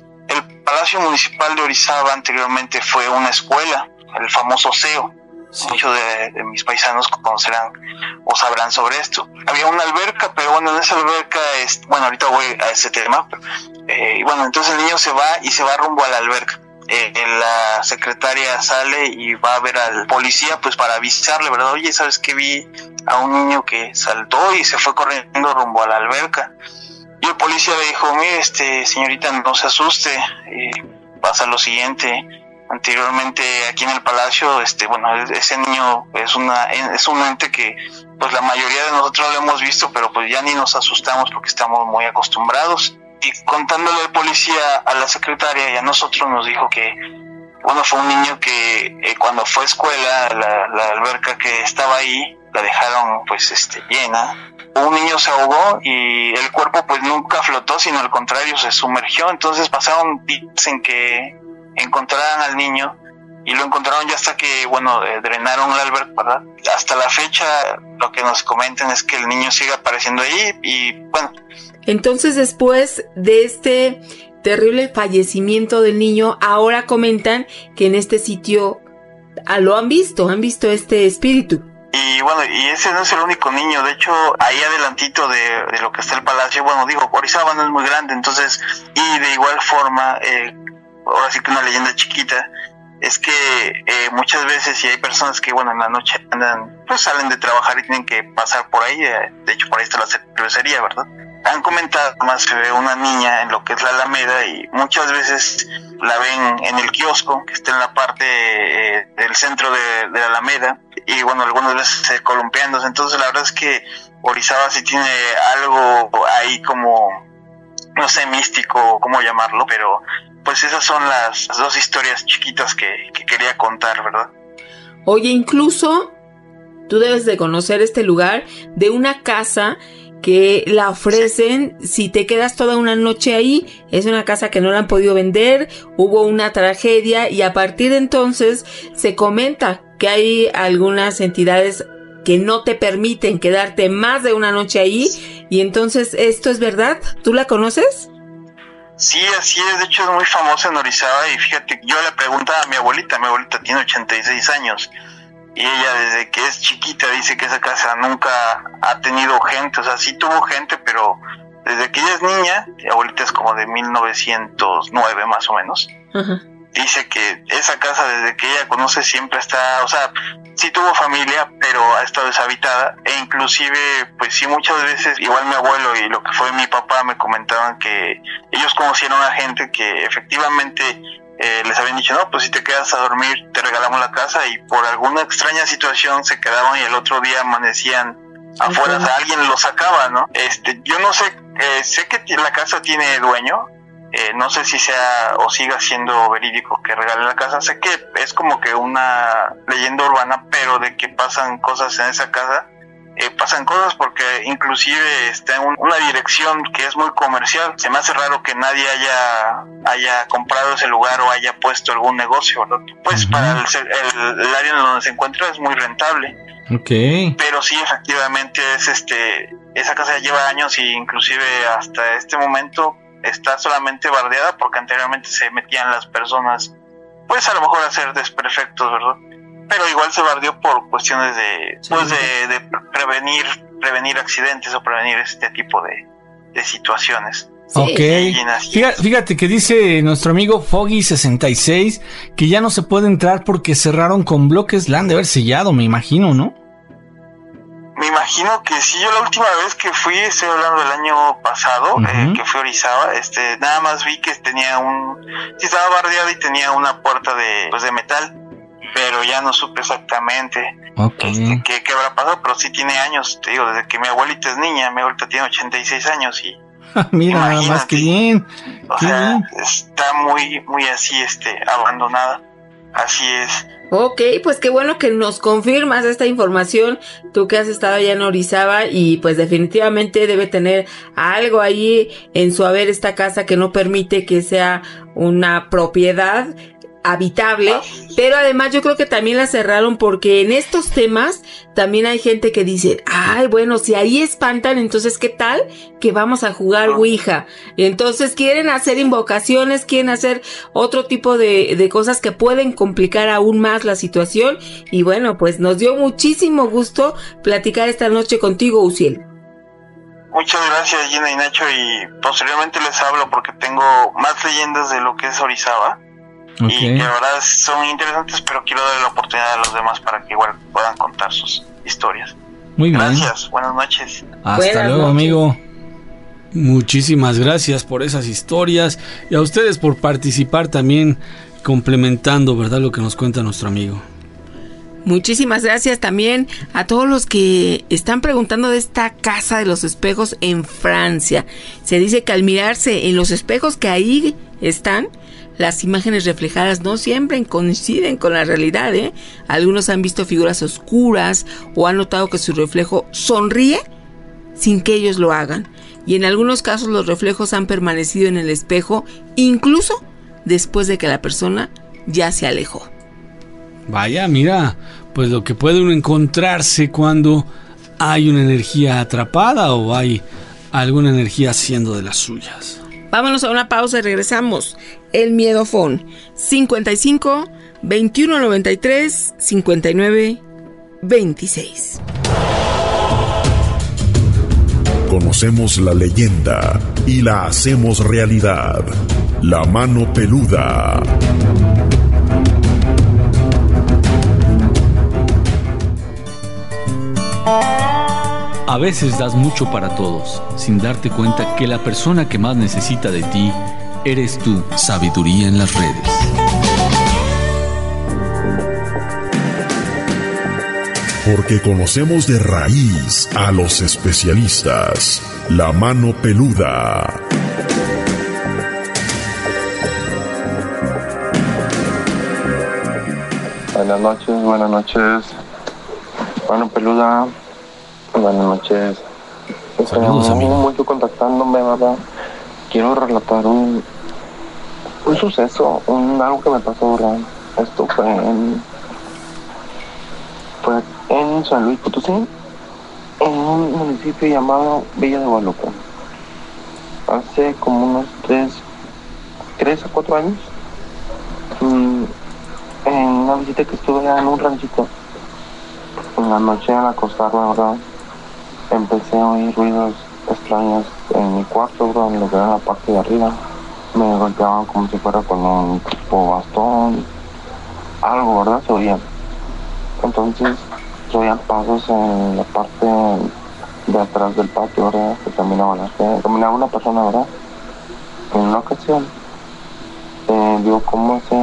El Palacio Municipal de Orizaba anteriormente fue una escuela, el famoso C E O. Sí. Muchos de, de mis paisanos conocerán o sabrán sobre esto. Había una alberca, pero bueno, en esa alberca, es, bueno, ahorita voy a ese tema. Pero, eh, y bueno, entonces el niño se va y se va rumbo a la alberca. Eh, la secretaria sale y va a ver al policía, pues para avisarle, ¿verdad? Oye, ¿sabes qué? Vi a un niño que saltó y se fue corriendo rumbo a la alberca. Y el policía le dijo, mire, este, señorita, no se asuste, eh, pasa lo siguiente. Anteriormente aquí en el palacio, este, bueno, ese niño es una, es un ente que, pues la mayoría de nosotros lo hemos visto, pero pues ya ni nos asustamos porque estamos muy acostumbrados. Y contándole al policía, a la secretaria y a nosotros, nos dijo que, bueno, fue un niño que eh, cuando fue a escuela, la, la alberca que estaba ahí, la dejaron pues este llena. Un niño se ahogó y el cuerpo pues nunca flotó, sino al contrario se sumergió. Entonces pasaron días en que encontraran al niño y lo encontraron ya hasta que, bueno, eh, drenaron la alberca, ¿verdad? Hasta la fecha lo que nos comentan es que el niño sigue apareciendo ahí y bueno. Entonces después de este terrible fallecimiento del niño, ahora comentan que en este sitio ah, lo han visto, han visto este espíritu. Y bueno, y ese no es el único niño. De hecho, ahí adelantito de, de lo que está el palacio, bueno, digo, Orizaba no es muy grande, entonces, y de igual forma, eh, ahora sí que una leyenda chiquita, es que eh, muchas veces si hay personas que, bueno, en la noche andan, pues salen de trabajar y tienen que pasar por ahí, eh, de hecho por ahí está la cervecería, ¿verdad? Han comentado, más se ve una niña en lo que es la Alameda y muchas veces la ven en el kiosco que está en la parte eh, del centro de, de la Alameda y bueno, algunas veces eh, columpiándose. Entonces la verdad es que Orizaba sí tiene algo ahí como, no sé, místico, cómo llamarlo, pero pues esas son las, las dos historias chiquitas que, que quería contar, ¿verdad? Oye, incluso tú debes de conocer este lugar de una casa que la ofrecen si te quedas toda una noche ahí. Es una casa que no la han podido vender, hubo una tragedia y a partir de entonces se comenta que hay algunas entidades que no te permiten quedarte más de una noche ahí y entonces, ¿esto es verdad? ¿Tú la conoces? Sí, así es, de hecho es muy famosa en Orizaba y fíjate, yo le preguntaba a mi abuelita, mi abuelita tiene ochenta y seis años y ella desde que es chiquita dice que esa casa nunca ha tenido gente, o sea, sí tuvo gente, pero desde que ella es niña, mi abuelita es como de mil novecientos nueve más o menos, uh-huh. Dice que esa casa desde que ella conoce siempre está, o sea, sí tuvo familia, pero ha estado deshabitada e inclusive, pues sí, muchas veces, igual mi abuelo y lo que fue mi papá me comentaban que ellos conocieron a gente que efectivamente eh, les habían dicho, no, pues si te quedas a dormir te regalamos la casa y por alguna extraña situación se quedaban y el otro día amanecían afuera, okay. O sea, alguien lo sacaba, ¿no? Este, yo no sé, eh, sé que la casa tiene dueño. Eh, no sé si sea o siga siendo verídico que regale la casa. Sé que es como que una leyenda urbana, pero de que pasan cosas en esa casa, eh, pasan cosas porque inclusive está en un, una dirección que es muy comercial. Se me hace raro que nadie haya haya comprado ese lugar o haya puesto algún negocio, ¿no? Pues uh-huh. Para el, el, el área en donde se encuentra es muy rentable. Okay. Pero sí, efectivamente es este esa casa lleva años y inclusive hasta este momento está solamente bardeada porque anteriormente se metían las personas, pues a lo mejor a hacer desperfectos, ¿verdad? Pero igual se bardeó por cuestiones de, sí, pues de, de prevenir, prevenir accidentes o prevenir este tipo de, de situaciones. Sí. Ok, fíjate, fíjate que dice nuestro amigo Foggy sesenta y seis que ya no se puede entrar porque cerraron con bloques, la han de haber sellado, me imagino, ¿no? Me imagino que sí, yo la última vez que fui, estoy hablando del año pasado, uh-huh. eh, que fui a Orizaba, este, nada más vi que tenía un, sí estaba bardeado y tenía una puerta de, pues de metal, pero ya no supe exactamente okay. este, qué, qué habrá pasado, pero sí tiene años, te digo, desde que mi abuelita es niña, mi abuelita tiene ochenta y seis años y mira, nada más que bien, o qué sea, bien. Está muy, muy así, este, abandonada, así es. Ok, pues qué bueno que nos confirmas esta información, tú que has estado allá en Orizaba y pues definitivamente debe tener algo ahí en su haber esta casa que no permite que sea una propiedad habitable, pero además yo creo que también la cerraron porque en estos temas también hay gente que dice, ay, bueno, si ahí espantan, entonces ¿qué tal que vamos a jugar Ouija? Y entonces quieren hacer invocaciones, quieren hacer otro tipo de, de cosas que pueden complicar aún más la situación y bueno, pues nos dio muchísimo gusto platicar esta noche contigo, Uciel. Muchas gracias, Gina y Nacho, y posteriormente les hablo porque tengo más leyendas de lo que es Orizaba. Okay. Y que la verdad son interesantes, pero quiero darle la oportunidad a los demás para que igual puedan contar sus historias. Muy bien. Gracias, buenas noches. Hasta buenas luego, noches. amigo. Muchísimas gracias por esas historias y a ustedes por participar también, complementando, ¿verdad?, lo que nos cuenta nuestro amigo. Muchísimas gracias también a todos los que están preguntando de esta casa de los espejos en Francia. Se dice que al mirarse en los espejos que ahí están, las imágenes reflejadas no siempre coinciden con la realidad, ¿eh? Algunos han visto figuras oscuras o han notado que su reflejo sonríe sin que ellos lo hagan. Y en algunos casos los reflejos han permanecido en el espejo incluso después de que la persona ya se alejó. Vaya, mira, pues lo que puede uno encontrarse cuando hay una energía atrapada o hay alguna energía haciendo de las suyas. Vámonos a una pausa y regresamos. El Miedofón cincuenta y cinco, veintiuno noventa y tres, cincuenta y nueve, veintiséis. Conocemos la leyenda y la hacemos realidad. La mano peluda. A veces das mucho para todos, sin darte cuenta que la persona que más necesita de ti eres tú. Sabiduría en las redes. Porque conocemos de raíz a los especialistas. La mano peluda. Buenas noches, buenas noches. Mano peluda. Buenas noches. Saludos, amigo. Mucho contactándome, ¿verdad? Quiero relatar un un suceso, un algo que me pasó, ¿verdad? Esto fue en fue en San Luis Potosí, en un municipio llamado Villa de Guadalupe. Hace como unos tres, tres a cuatro años, mm, en una visita que estuve allá en un ranchito, en la noche al acostarme, ¿verdad? Empecé a oír ruidos extraños en mi cuarto, ¿verdad? En lo que era la parte de arriba. Me golpeaban como si fuera con un tipo bastón, algo, ¿verdad? Se oían. Entonces, se oían pasos en la parte de atrás del patio, ¿verdad? Que caminaba, la, que caminaba una persona, ¿verdad? En una ocasión, eh, vio cómo se...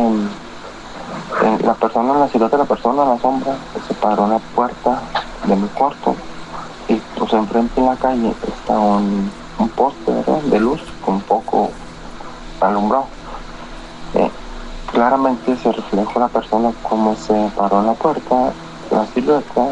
Eh, la persona, la silueta de la persona, la sombra, se paró en la puerta de mi cuarto. Y pues enfrente en la calle está un, un poste, ¿verdad? De luz, con un poco alumbrado. Eh, claramente se reflejó la persona como se paró en la puerta, la silueta,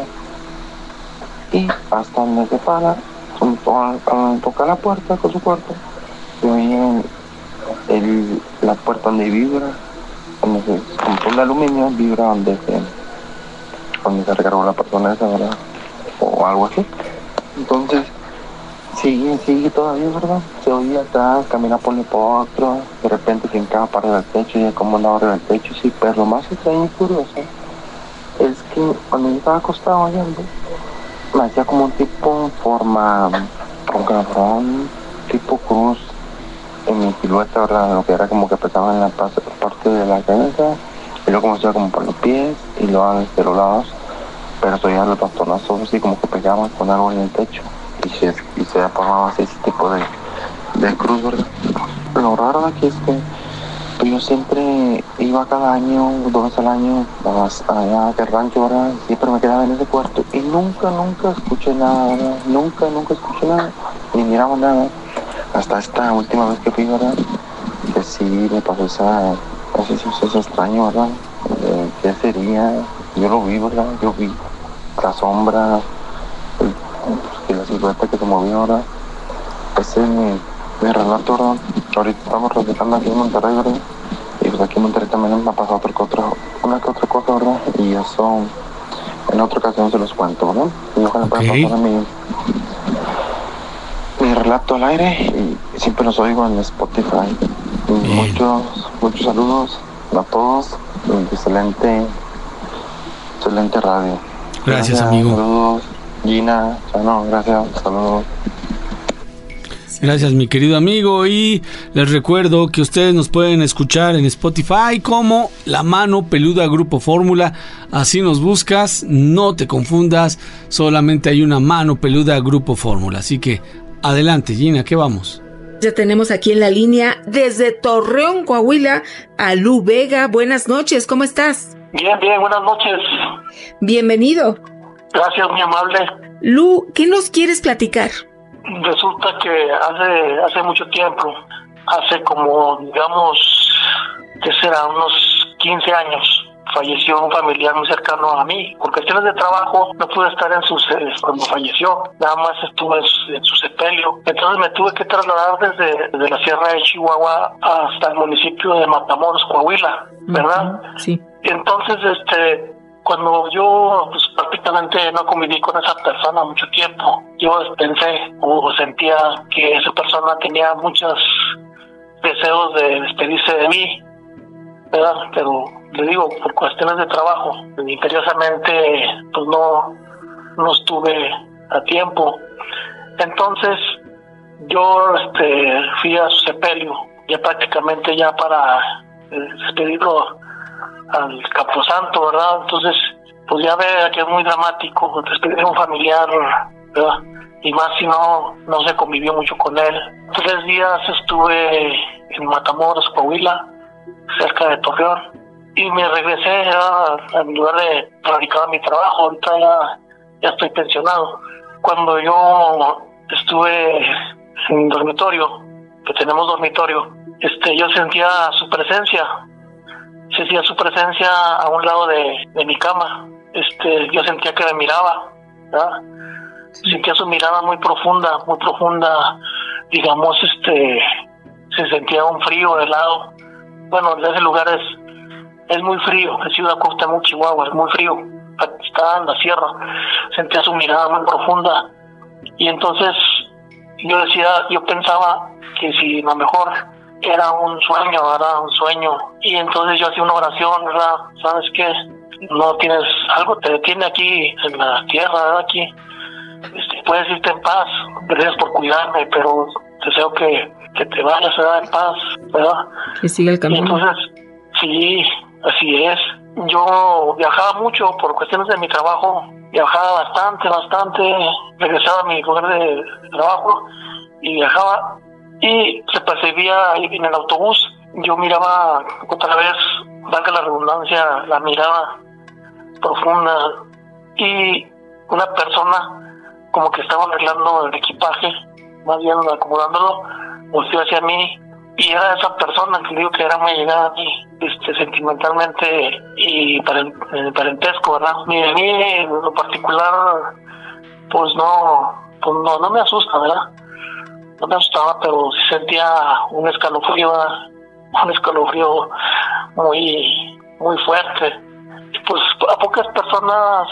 y hasta donde se para, al tocar la puerta con su cuerpo, se oye el, la puerta donde vibra, donde se compone de aluminio, vibra donde se, donde se recargó la persona esa, ¿verdad? O algo así. Entonces, sigue, sigue todavía, ¿verdad? Se oía atrás, camina por el otro, de repente se hincaba para el techo y como andaba arriba del techo, sí, pero lo más extraño y curioso es que cuando yo estaba acostado oyendo, me hacía como un tipo en forma, con cabrón, tipo cruz en mi silueta, ¿verdad? Lo que era como que empezaba en la parte de la cabeza, y luego como hacía como por los pies, y luego de los lados, pero se oían los bastonazos así como que pegaban con algo en el techo, y se, y se formaba así ese tipo de, de cruz, ¿verdad? Lo raro de aquí es que yo siempre iba cada año, dos veces al año, allá al rancho, ¿verdad? Siempre me quedaba en ese cuarto y nunca, nunca escuché nada, ¿verdad? Nunca, nunca escuché nada, ni miraba nada. Hasta esta última vez que fui, ¿verdad? Que sí me pasó esa, ese suceso extraño, ¿verdad? Eh, ¿Qué sería? Yo lo vi, ¿verdad? Yo vi la sombra, el, pues, la silueta que se movía, ¿verdad? Ese es mi, mi relato, ¿verdad? Ahorita estamos radicando aquí en Monterrey, ¿verdad? Y pues aquí en Monterrey también me ha pasado otra, otra, una que otra cosa, ¿verdad? Y eso en otra ocasión se los cuento, ¿verdad? Y ojalá pueda Okay. pasar mi, mi relato al aire y siempre los oigo en Spotify. Y muchos, muchos saludos a todos. Y excelente, excelente radio. Gracias, Gracias, amigo. Saludos, Gina. No, gracias, saludos. Gracias, mi querido amigo, y les recuerdo que ustedes nos pueden escuchar en Spotify como La Mano Peluda Grupo Fórmula. Así nos buscas, no te confundas, solamente hay una Mano Peluda Grupo Fórmula. Así que adelante, Gina, ¿qué vamos? Ya tenemos aquí en la línea desde Torreón, Coahuila, a Lu Vega. Buenas noches, ¿cómo estás? Bien, bien, buenas noches. Bienvenido. Gracias, muy amable. Lu, ¿qué nos quieres platicar? Resulta que hace hace mucho tiempo, hace como, digamos, ¿qué será? Unos quince años, falleció un familiar muy cercano a mí. Por cuestiones de trabajo no pude estar en su cuando falleció, nada más estuve en su, en su sepelio. Entonces me tuve que trasladar desde, desde la Sierra de Chihuahua hasta el municipio de Matamoros, Coahuila, ¿verdad? Sí. Entonces, este... cuando yo pues, prácticamente no conviví con esa persona mucho tiempo, yo pensé o sentía que esa persona tenía muchos deseos de despedirse de mí, ¿verdad? Pero le digo, por cuestiones de trabajo, misteriosamente pues no, no estuve a tiempo. Entonces yo este, fui a su sepelio, ya prácticamente ya para eh, despedirlo al Camposanto, ¿verdad? Entonces, pues ya ve que es muy dramático despedir a un familiar, ¿verdad? Y más si no, no se convivió mucho con él. Tres días estuve en Matamoros, Coahuila, cerca de Torreón, y me regresé ¿verdad? al lugar de radicar mi trabajo. Ahorita ya, ya estoy pensionado. Cuando yo estuve en el dormitorio, que tenemos dormitorio, este, yo sentía su presencia. Sentía su presencia a un lado de, de mi cama. Este, yo sentía que me miraba, ¿verdad? Sentía su mirada muy profunda, muy profunda. Digamos, este, se sentía un frío helado. Bueno, ese lugar es, es muy frío. Es Ciudad Cuauhtémoc, Chihuahua, es muy frío. Está en la sierra. Sentía su mirada muy profunda. Y entonces yo decía, yo pensaba que si a lo mejor era un sueño, era un sueño. Y entonces yo hacía una oración, ¿verdad? ¿Sabes qué? No tienes, algo te detiene aquí en la tierra, ¿verdad? Aquí. Este, puedes irte en paz, gracias por cuidarme, pero deseo que, que te vayas, ¿verdad? En paz, ¿verdad? Que siga el camino. Y entonces, sí, así es. Yo viajaba mucho por cuestiones de mi trabajo, viajaba bastante, bastante, regresaba a mi lugar de trabajo y viajaba y se percibía ahí en el autobús, yo miraba otra vez, valga la redundancia, la mirada profunda y una persona como que estaba arreglando el equipaje, más bien acomodándolo, volteó hacia mí y era esa persona que digo que era muy llegada a mí, este, sentimentalmente y paren, eh, parentesco, ¿verdad? Y a mí en lo particular, pues no, pues no, no me asusta, ¿verdad? No me asustaba, pero sí sentía un escalofrío, un escalofrío muy, muy fuerte. Y pues a pocas personas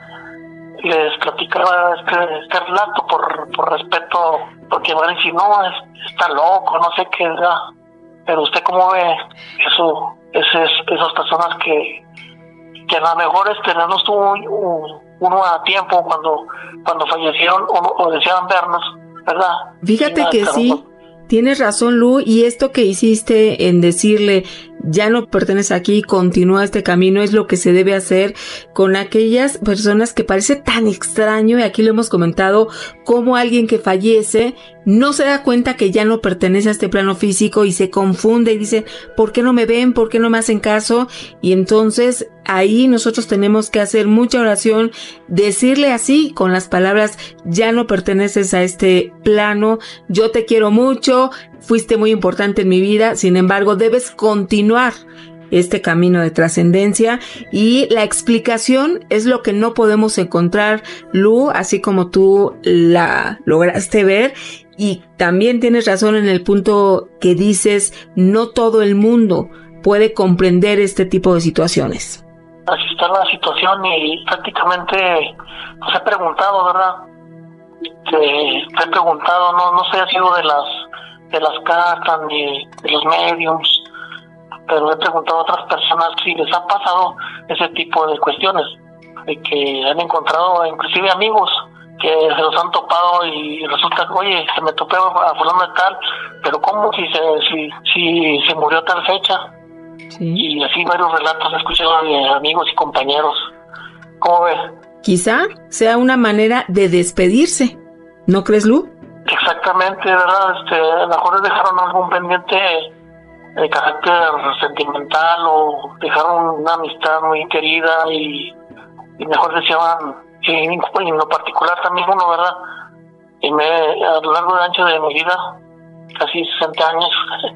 les platicaba este, este relato por, por respeto, porque van a decir, no, es, está loco, no sé qué, ¿verdad? Pero usted cómo ve eso, esas, esas personas que, que a lo mejor este, no estuvo uno a tiempo cuando, cuando fallecieron o, o deseaban vernos, ¿verdad? Fíjate y que nada, sí, tienes razón, Lu, y esto que hiciste en decirle, ya no pertenece aquí, continúa este camino, es lo que se debe hacer con aquellas personas que parece tan extraño, y aquí lo hemos comentado, como alguien que fallece no se da cuenta que ya no pertenece a este plano físico y se confunde y dice, ¿por qué no me ven? ¿Por qué no me hacen caso? Y entonces ahí nosotros tenemos que hacer mucha oración, decirle así con las palabras, ya no perteneces a este plano, yo te quiero mucho, fuiste muy importante en mi vida, sin embargo debes continuar este camino de trascendencia, y la explicación es lo que no podemos encontrar, Lu, así como tú la lograste ver. Y también tienes razón en el punto que dices, no todo el mundo puede comprender este tipo de situaciones. Así está la situación y prácticamente pues he preguntado, ¿verdad? Te, te he preguntado, no no sé si ha sido de las de las cartas ni de los mediums, pero he preguntado a otras personas si les ha pasado ese tipo de cuestiones, de que han encontrado inclusive amigos que se los han topado y resulta que, oye, se me topé a fulano de tal, pero ¿cómo si se si, si se murió a tal fecha? Sí. Y así varios relatos he escuchado de amigos y compañeros. ¿Cómo ves? Quizá sea una manera de despedirse, ¿no crees, Lu? Exactamente, ¿verdad? Este, a lo mejor dejaron algún pendiente de carácter sentimental o dejaron una amistad muy querida y, y mejor deseaban, y en lo particular también uno, ¿verdad? Y me, a lo largo de ancho de mi vida, casi sesenta años,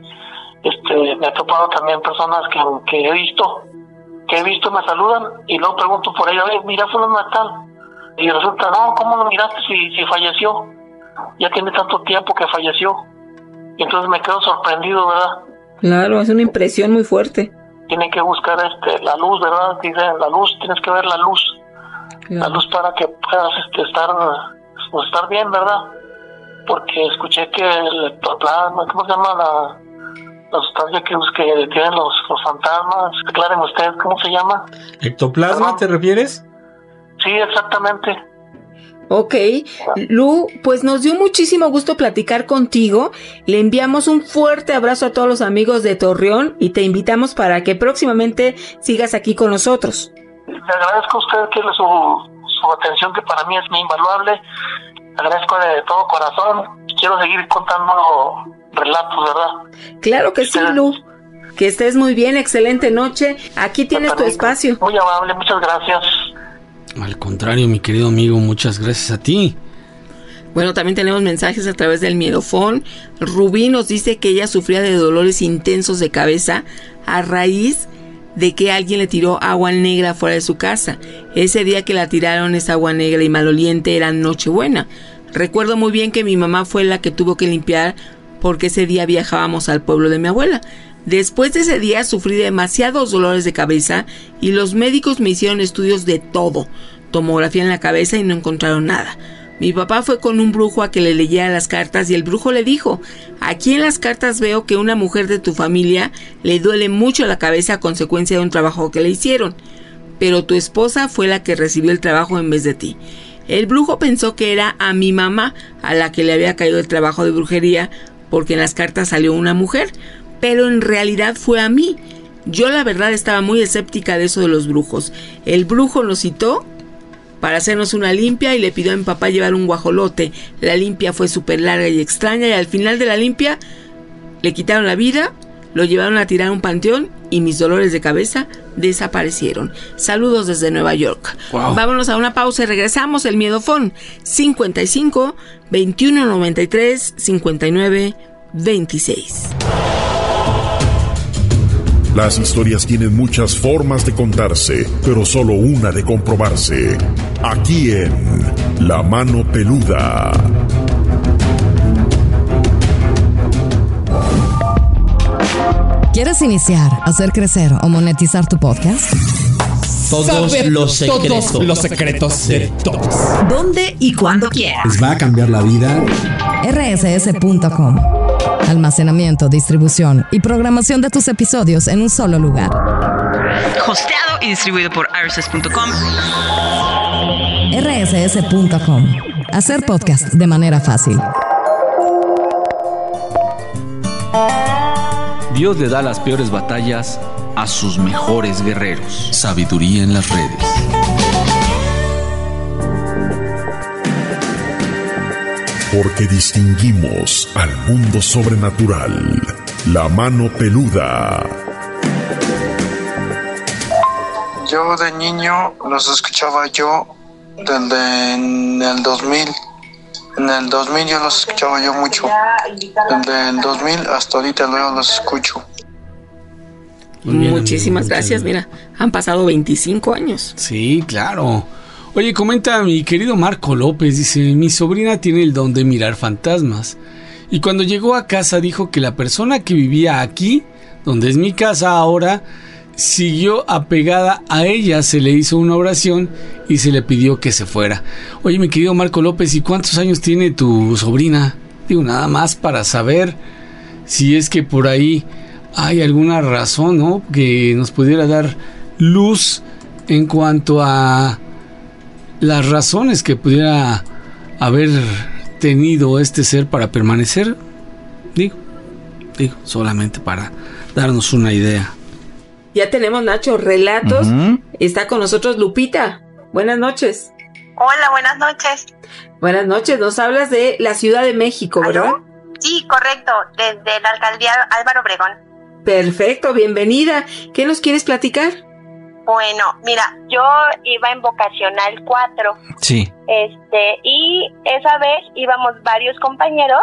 este, me he topado también personas que, que he visto, que he visto me saludan y luego pregunto por ella, oye, mira, fulano de tal, y resulta, no, ¿cómo lo miraste si, si falleció? Ya tiene tanto tiempo que falleció. Y entonces me quedo sorprendido, ¿verdad? Claro, es una impresión muy fuerte. Tienen que buscar este la luz, ¿verdad? Dicen, la luz, tienes que ver la luz. Claro. La luz para que puedas este, estar, pues, estar bien, ¿verdad? Porque escuché que el ectoplasma, ¿cómo se llama la, la sustancia que, que tienen los, los fantasmas? Aclaren ustedes, ¿cómo se llama? ¿Ectoplasma, ¿Perdón? te refieres? Sí, exactamente. Ok, Lu, pues nos dio muchísimo gusto platicar contigo. Le enviamos un fuerte abrazo a todos los amigos de Torreón y te invitamos para que próximamente sigas aquí con nosotros. Le agradezco a usted que su, su atención, que para mí es muy invaluable. Le agradezco de todo corazón. Quiero seguir contando relatos, ¿verdad? Claro que sí, Lu. Que estés muy bien, excelente noche. Aquí tienes tu espacio. Muy amable, muchas gracias. Al contrario, mi querido amigo, muchas gracias a ti. Bueno, también tenemos mensajes a través del Miedofón. Rubí nos dice que ella sufría de dolores intensos de cabeza a raíz de que alguien le tiró agua negra fuera de su casa. Ese día que la tiraron esa agua negra y maloliente era Nochebuena. Recuerdo muy bien que mi mamá fue la que tuvo que limpiar porque ese día viajábamos al pueblo de mi abuela. Después de ese día sufrí demasiados dolores de cabeza y los médicos me hicieron estudios de todo, tomografía en la cabeza y no encontraron nada. Mi papá fue con un brujo a que le leyera las cartas y el brujo le dijo: aquí en las cartas veo que una mujer de tu familia le duele mucho la cabeza a consecuencia de un trabajo que le hicieron, pero tu esposa fue la que recibió el trabajo en vez de ti. El brujo pensó que era a mi mamá a la que le había caído el trabajo de brujería porque en las cartas salió una mujer, pero en realidad fue a mí. Yo la verdad estaba muy escéptica de eso de los brujos. El brujo nos citó para hacernos una limpia y le pidió a mi papá llevar un guajolote. La limpia fue súper larga y extraña y al final de la limpia le quitaron la vida, lo llevaron a tirar a un panteón y mis dolores de cabeza desaparecieron. Saludos desde Nueva York. Wow. Vámonos a una pausa y regresamos. El Miedofón cincuenta y cinco, veintiuno noventa y tres, cincuenta y nueve, veintiséis. Las historias tienen muchas formas de contarse, pero solo una de comprobarse. Aquí en La Mano Peluda. ¿Quieres iniciar, hacer crecer o monetizar tu podcast? Todos Saber los secretos. Todos los secretos de todos. ¿Dónde y cuándo quieras? Les va a cambiar la vida. R S S punto com. Almacenamiento, distribución y programación de tus episodios en un solo lugar. Hosteado y distribuido por R S S punto com. R S S punto com. Hacer podcast de manera fácil. Dios le da las peores batallas a sus mejores guerreros. Sabiduría en las redes. Porque distinguimos al mundo sobrenatural. La Mano Peluda. Yo de niño los escuchaba yo desde en el dos mil. En el dos mil yo los escuchaba yo mucho. Desde el dos mil hasta ahorita luego los escucho. Bien, muchísimas gracias. Mira, han pasado veinticinco años. Sí, claro. Oye, comenta mi querido Marco López, dice: mi sobrina tiene el don de mirar fantasmas. Y cuando llegó a casa dijo que la persona que vivía aquí, donde es mi casa ahora, siguió apegada a ella, se le hizo una oración y se le pidió que se fuera. Oye, mi querido Marco López, ¿y cuántos años tiene tu sobrina? Digo, nada más para saber si es que por ahí hay alguna razón, ¿no?, que nos pudiera dar luz en cuanto a las razones que pudiera haber tenido este ser para permanecer. Digo, digo, solamente para darnos una idea. Ya tenemos, Nacho, relatos. Uh-huh. Está con nosotros Lupita. Buenas noches. Hola, buenas noches. Buenas noches. Nos hablas de la Ciudad de México, ¿verdad? ¿Aló? Sí, correcto. Desde la alcaldía Álvaro Obregón. Perfecto, bienvenida. ¿Qué nos quieres platicar? Bueno, mira, yo iba en vocacional cuatro. Sí. Este, y esa vez íbamos varios compañeros.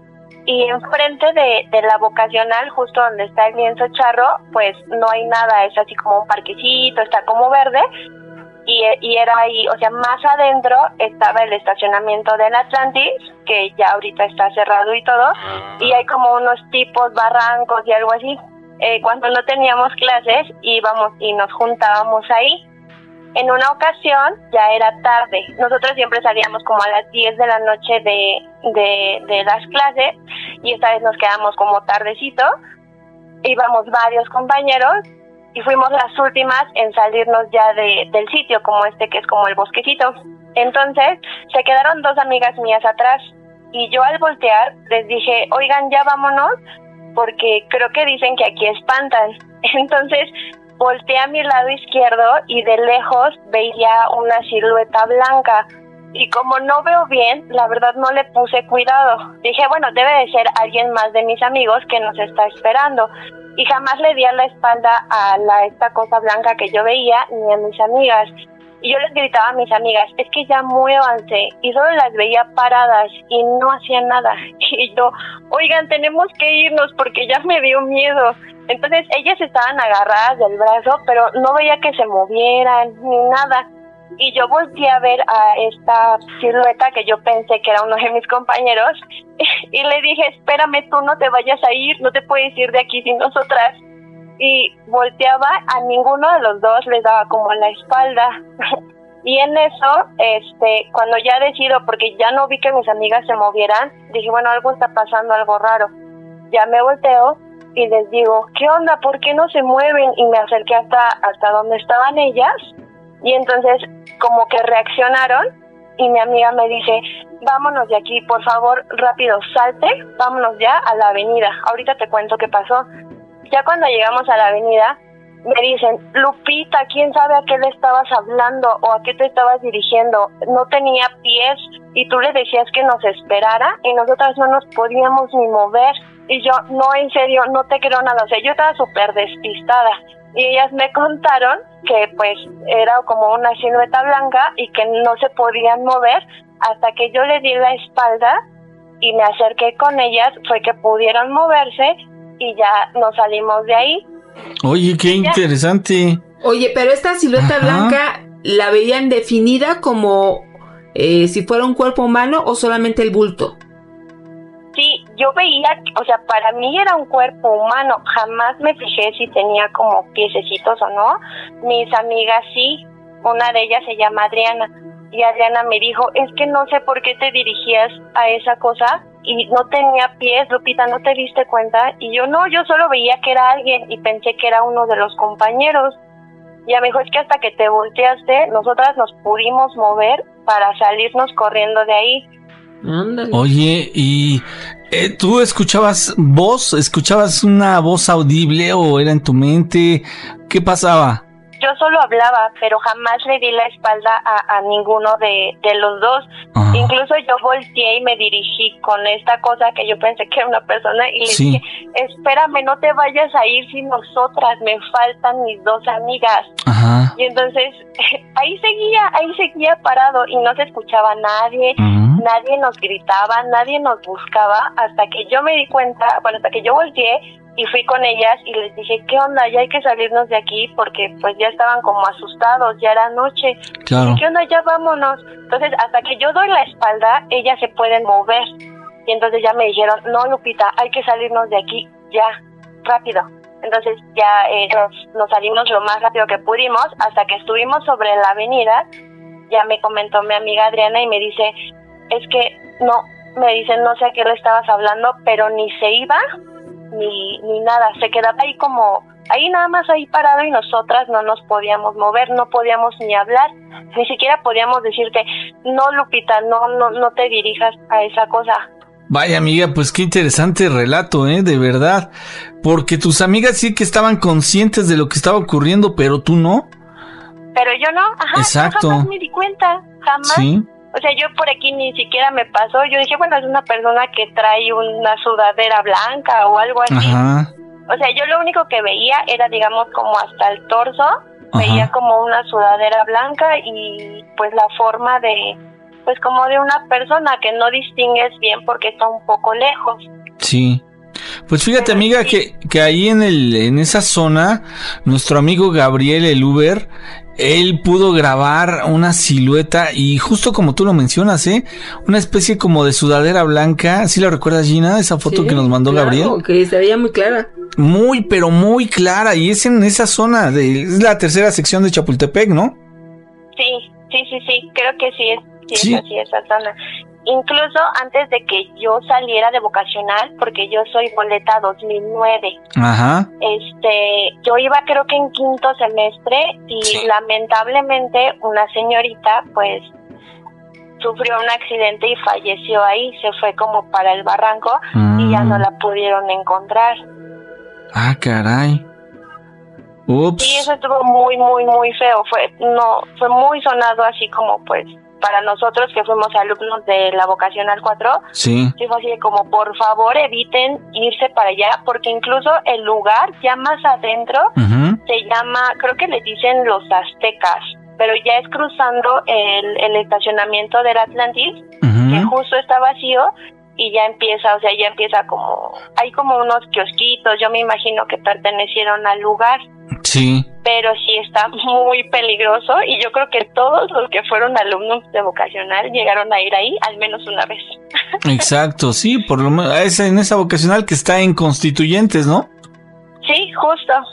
Y enfrente de, de la vocacional, justo donde está el lienzo charro, pues no hay nada, es así como un parquecito, está como verde, y, y era ahí, o sea, más adentro estaba el estacionamiento del Atlantis, que ya ahorita está cerrado y todo, y hay como unos tipos barrancos y algo así. Eh, cuando no teníamos clases, íbamos y nos juntábamos ahí. En una ocasión ya era tarde, nosotros siempre salíamos como a las diez de la noche de, de, de las clases y esta vez nos quedamos como tardecito, íbamos varios compañeros y fuimos las últimas en salirnos ya de, del sitio como este que es como el bosquecito. Entonces se quedaron dos amigas mías atrás y yo al voltear les dije, oigan, ya vámonos porque creo que dicen que aquí espantan. Entonces volteé a mi lado izquierdo y de lejos veía una silueta blanca. Y como no veo bien, la verdad no le puse cuidado. Dije, bueno, debe de ser alguien más de mis amigos que nos está esperando. Y jamás le di a la espalda a la esta cosa blanca que yo veía, ni a mis amigas. Y yo les gritaba a mis amigas, es que ya muévanse. Y solo las veía paradas y no hacían nada. Y yo, oigan, tenemos que irnos porque ya me dio miedo. Entonces ellas estaban agarradas del brazo, pero no veía que se movieran ni nada. Y yo volteé a ver a esta silueta que yo pensé que era uno de mis compañeros y le dije, espérame, tú no te vayas a ir, no te puedes ir de aquí sin nosotras. Y volteaba, a ninguno de los dos les daba como la espalda. Y en eso, este, cuando ya decido, porque ya no vi que mis amigas se movieran, dije, bueno, algo está pasando, algo raro. Ya me volteo y les digo, ¿qué onda? ¿Por qué no se mueven? Y me acerqué hasta, hasta donde estaban ellas, y entonces como que reaccionaron, y mi amiga me dice, vámonos de aquí, por favor, rápido, salte, vámonos ya a la avenida, ahorita te cuento qué pasó. Ya cuando llegamos a la avenida, me dicen, Lupita, ¿quién sabe a qué le estabas hablando o a qué te estabas dirigiendo? No tenía pies y tú le decías que nos esperara y nosotras no nos podíamos ni mover. Y yo, no, en serio, no te creo nada. O sea, yo estaba súper despistada. Y ellas me contaron que pues era como una silueta blanca y que no se podían mover hasta que yo le di la espalda y me acerqué con ellas, fue que pudieron moverse y ya nos salimos de ahí. Oye, qué interesante. Oye, pero esta silueta Ajá. blanca, ¿la veían definida como eh, si fuera un cuerpo humano o solamente el bulto? Sí, yo veía, o sea, para mí era un cuerpo humano. Jamás me fijé si tenía como piececitos o no. Mis amigas sí. Una de ellas se llama Adriana. Y Adriana me dijo, es que no sé por qué te dirigías a esa cosa y no tenía pies, Lupita, ¿no te diste cuenta? Y yo, no, yo solo veía que era alguien y pensé que era uno de los compañeros. Y a lo mejor es que hasta que te volteaste, nosotras nos pudimos mover para salirnos corriendo de ahí. Ándale. Oye, ¿y eh, tú escuchabas voz? ¿Escuchabas una voz audible o era en tu mente? ¿Qué pasaba? Yo solo hablaba, pero jamás le di la espalda a, a ninguno de, de los dos. Ajá. Incluso yo volteé y me dirigí con esta cosa que yo pensé que era una persona y le sí. dije, espérame, no te vayas a ir sin nosotras, me faltan mis dos amigas. Ajá. Y entonces ahí seguía, ahí seguía parado y no se escuchaba nadie, uh-huh. nadie nos gritaba, nadie nos buscaba, hasta que yo me di cuenta, bueno, hasta que yo volteé y fui con ellas y les dije, ¿qué onda? Ya hay que salirnos de aquí porque pues ya estaban como asustados, ya era noche. Claro. ¿Qué onda? Ya vámonos. Entonces, hasta que yo doy la espalda, ellas se pueden mover. Y entonces ya me dijeron, no, Lupita, hay que salirnos de aquí, ya, rápido. Entonces ya eh, nos, nos salimos lo más rápido que pudimos, hasta que estuvimos sobre la avenida, ya me comentó mi amiga Adriana y me dice, es que no, me dice, no sé a qué le estabas hablando, pero ni se iba, ni, ni nada, se quedaba ahí como, ahí nada más ahí parado y nosotras no nos podíamos mover, no podíamos ni hablar, ni siquiera podíamos decirte, no Lupita, no, no, no te dirijas a esa cosa. Vaya amiga, pues qué interesante relato, ¿eh? De verdad, porque tus amigas sí que estaban conscientes de lo que estaba ocurriendo, pero tú no. Pero yo no, ajá, exacto. Yo jamás me di cuenta, jamás. Sí. O sea, yo por aquí ni siquiera me pasó. Yo dije, bueno, es una persona que trae una sudadera blanca o algo así. Ajá. O sea, yo lo único que veía era, digamos, como hasta el torso. Ajá. Veía como una sudadera blanca y pues la forma de, pues como de una persona que no distingues bien porque está un poco lejos. Sí. Pues fíjate, amiga, que, que ahí en el en esa zona, nuestro amigo Gabriel, el Uber, él pudo grabar una silueta y justo como tú lo mencionas, ¿eh? Una especie como de sudadera blanca. ¿Sí la recuerdas, Gina? Esa foto sí, que nos mandó claro, Gabriel. Que se veía muy clara. Muy, pero muy clara. Y es en esa zona, de, es la tercera sección de Chapultepec, ¿no? Sí, sí, sí, sí. Creo que sí es, sí, sí. Es así, esa zona. Incluso antes de que yo saliera de vocacional, porque yo soy boleta dos mil nueve. Ajá. Este, yo iba creo que en quinto semestre y sí. lamentablemente una señorita pues sufrió un accidente y falleció ahí, se fue como para el barranco mm. y ya no la pudieron encontrar. Ah, caray. Ups. Sí, eso estuvo muy, muy, muy feo. Fue, no, fue muy sonado así como pues para nosotros que fuimos alumnos de la vocacional cuatro, sí. sí fue así de como por favor eviten irse para allá, porque incluso el lugar ya más adentro uh-huh. se llama, creo que le dicen Los Aztecas, pero ya es cruzando el, el estacionamiento del Atlantis, uh-huh. que justo está vacío y ya empieza, o sea, ya empieza como, hay como unos kiosquitos, yo me imagino que pertenecieron al lugar. Sí. Pero sí está muy peligroso y yo creo que todos los que fueron alumnos de vocacional llegaron a ir ahí al menos una vez. Exacto, sí, por lo menos es en esa vocacional que está en Constituyentes, ¿no? Sí, justo.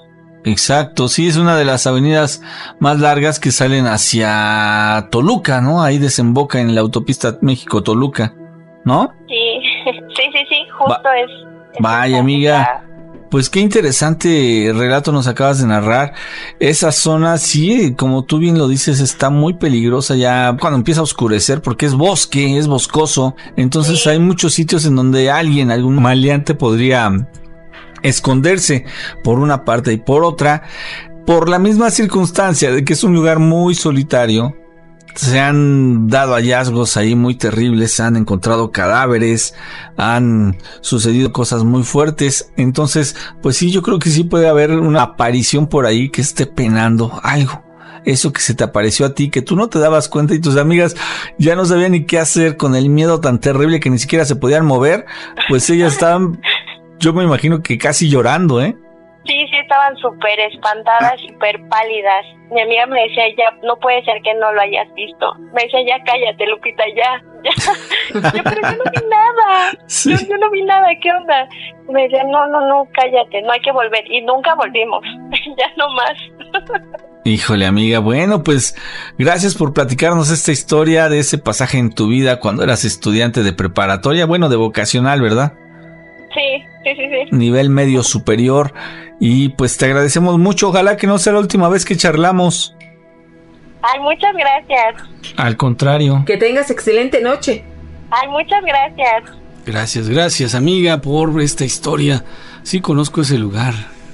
Exacto, sí, es una de las avenidas más largas que salen hacia Toluca, ¿no? Ahí desemboca en la autopista México-Toluca, ¿no? Sí, sí, sí, sí, justo Va- es. es Vaya, esa- amiga. Pues qué interesante relato nos acabas de narrar. Esa zona, sí, como tú bien lo dices, está muy peligrosa ya cuando empieza a oscurecer porque es bosque, es boscoso. Entonces hay muchos sitios en donde alguien, algún maleante podría esconderse por una parte y por otra. Por la misma circunstancia de que es un lugar muy solitario, se han dado hallazgos ahí muy terribles, se han encontrado cadáveres, han sucedido cosas muy fuertes. Entonces, pues sí, yo creo que sí puede haber una aparición por ahí que esté penando algo. Eso que se te apareció a ti, que tú no te dabas cuenta y tus amigas ya no sabían ni qué hacer con el miedo tan terrible que ni siquiera se podían mover, pues ellas estaban, yo me imagino que casi llorando, ¿eh? Sí, sí, estaban súper espantadas, súper pálidas. Mi amiga me decía, ya, no puede ser que no lo hayas visto. Me decía, ya cállate, Lupita, ya, ya. Yo, pero yo no vi nada. Sí. Yo, yo no vi nada, ¿qué onda? Me decía, no, no, no, cállate, no hay que volver. Y nunca volvimos, ya no más. Híjole, amiga, bueno, pues gracias por platicarnos esta historia de ese pasaje en tu vida cuando eras estudiante de preparatoria, bueno, de vocacional, ¿verdad? Sí, sí, sí, sí. Nivel medio superior. Y pues te agradecemos mucho, ojalá que no sea la última vez que charlamos. Ay, muchas gracias. Al contrario. Que tengas excelente noche. Ay, muchas gracias. Gracias, gracias, amiga, por esta historia. Sí, conozco ese lugar.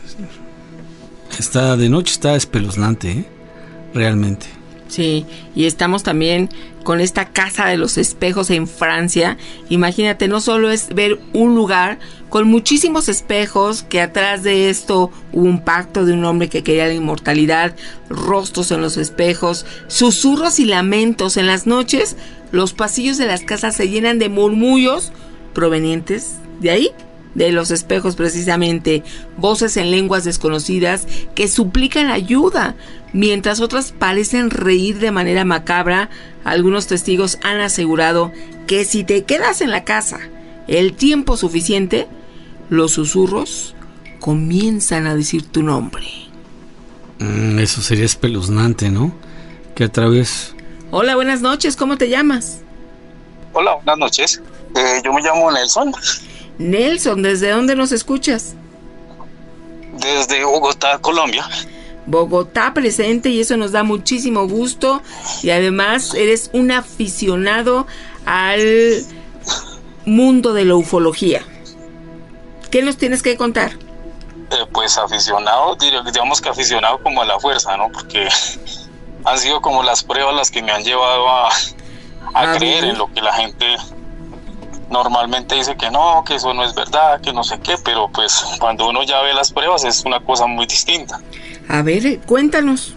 Está de noche, está espeluznante, ¿eh? Realmente. Sí, y estamos también con esta Casa de los Espejos en Francia. Imagínate, no solo es ver un lugar con muchísimos espejos, que atrás de esto hubo un pacto de un hombre que quería la inmortalidad, rostros en los espejos, susurros y lamentos. En las noches, los pasillos de las casas se llenan de murmullos provenientes de ahí, de los espejos precisamente, voces en lenguas desconocidas que suplican ayuda, mientras otras parecen reír de manera macabra. Algunos testigos han asegurado que si te quedas en la casa el tiempo suficiente, los susurros comienzan a decir tu nombre. Mm, eso sería espeluznante, ¿no? Que a través... Hola, buenas noches, ¿cómo te llamas? Hola, buenas noches. Eh, yo me llamo Nelson. Nelson, ¿desde dónde nos escuchas? Desde Bogotá, Colombia. Bogotá presente, y eso nos da muchísimo gusto. Y además eres un aficionado al mundo de la ufología. ¿Qué nos tienes que contar? Eh, pues aficionado, digamos que aficionado como a la fuerza, ¿no? Porque han sido como las pruebas las que me han llevado a, a Ah, creer bien. en lo que la gente normalmente dice que no, que eso no es verdad, que no sé qué, pero pues cuando uno ya ve las pruebas es una cosa muy distinta. A ver, cuéntanos.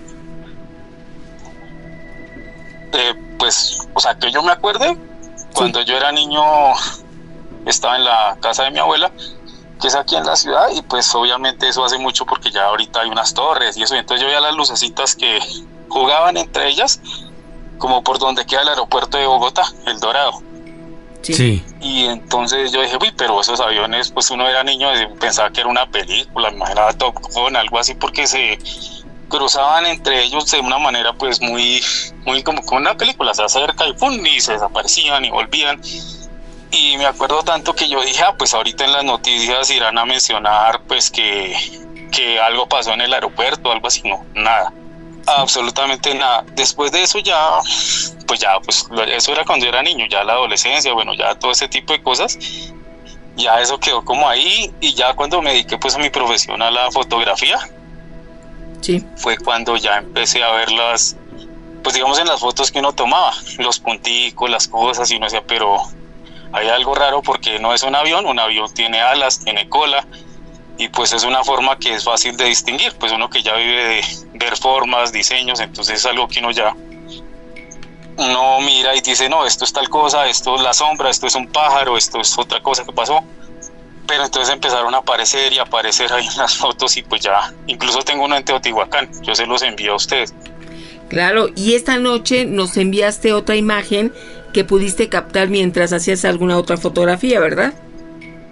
Eh, pues, o sea, que yo me acuerde, cuando yo era niño, estaba en la casa de mi abuela, que es aquí en la ciudad, y pues obviamente eso hace mucho porque ya ahorita hay unas torres y eso, y entonces yo veía las lucecitas que jugaban entre ellas, como por donde queda el aeropuerto de Bogotá, El Dorado. Sí. Y entonces yo dije, uy, pero esos aviones, pues uno era niño y pensaba que era una película, me imaginaba Top Gun, algo así, porque se cruzaban entre ellos de una manera pues muy, muy como con una película, se acerca y pum, y se desaparecían y volvían. Y me acuerdo tanto que yo dije, ah, pues ahorita en las noticias irán a mencionar pues que, que algo pasó en el aeropuerto, algo así, no, nada. Absolutamente nada. Después de eso ya, pues ya, pues eso era cuando era niño, ya la adolescencia, bueno, ya todo ese tipo de cosas, ya eso quedó como ahí. Y ya cuando me dediqué pues a mi profesión, a la fotografía, sí, fue cuando ya empecé a ver las, pues digamos en las fotos que uno tomaba, los punticos, las cosas, y uno decía, pero hay algo raro porque no es un avión, un avión tiene alas, tiene cola, y pues es una forma que es fácil de distinguir, pues uno que ya vive de ver formas, diseños, entonces es algo que uno ya uno mira y dice, no, esto es tal cosa, esto es la sombra, esto es un pájaro, esto es otra cosa que pasó. Pero entonces empezaron a aparecer y aparecer ahí en las fotos, y pues ya, incluso tengo uno en Teotihuacán, yo se los envío a ustedes. Claro, y esta noche nos enviaste otra imagen que pudiste captar mientras hacías alguna otra fotografía, ¿verdad?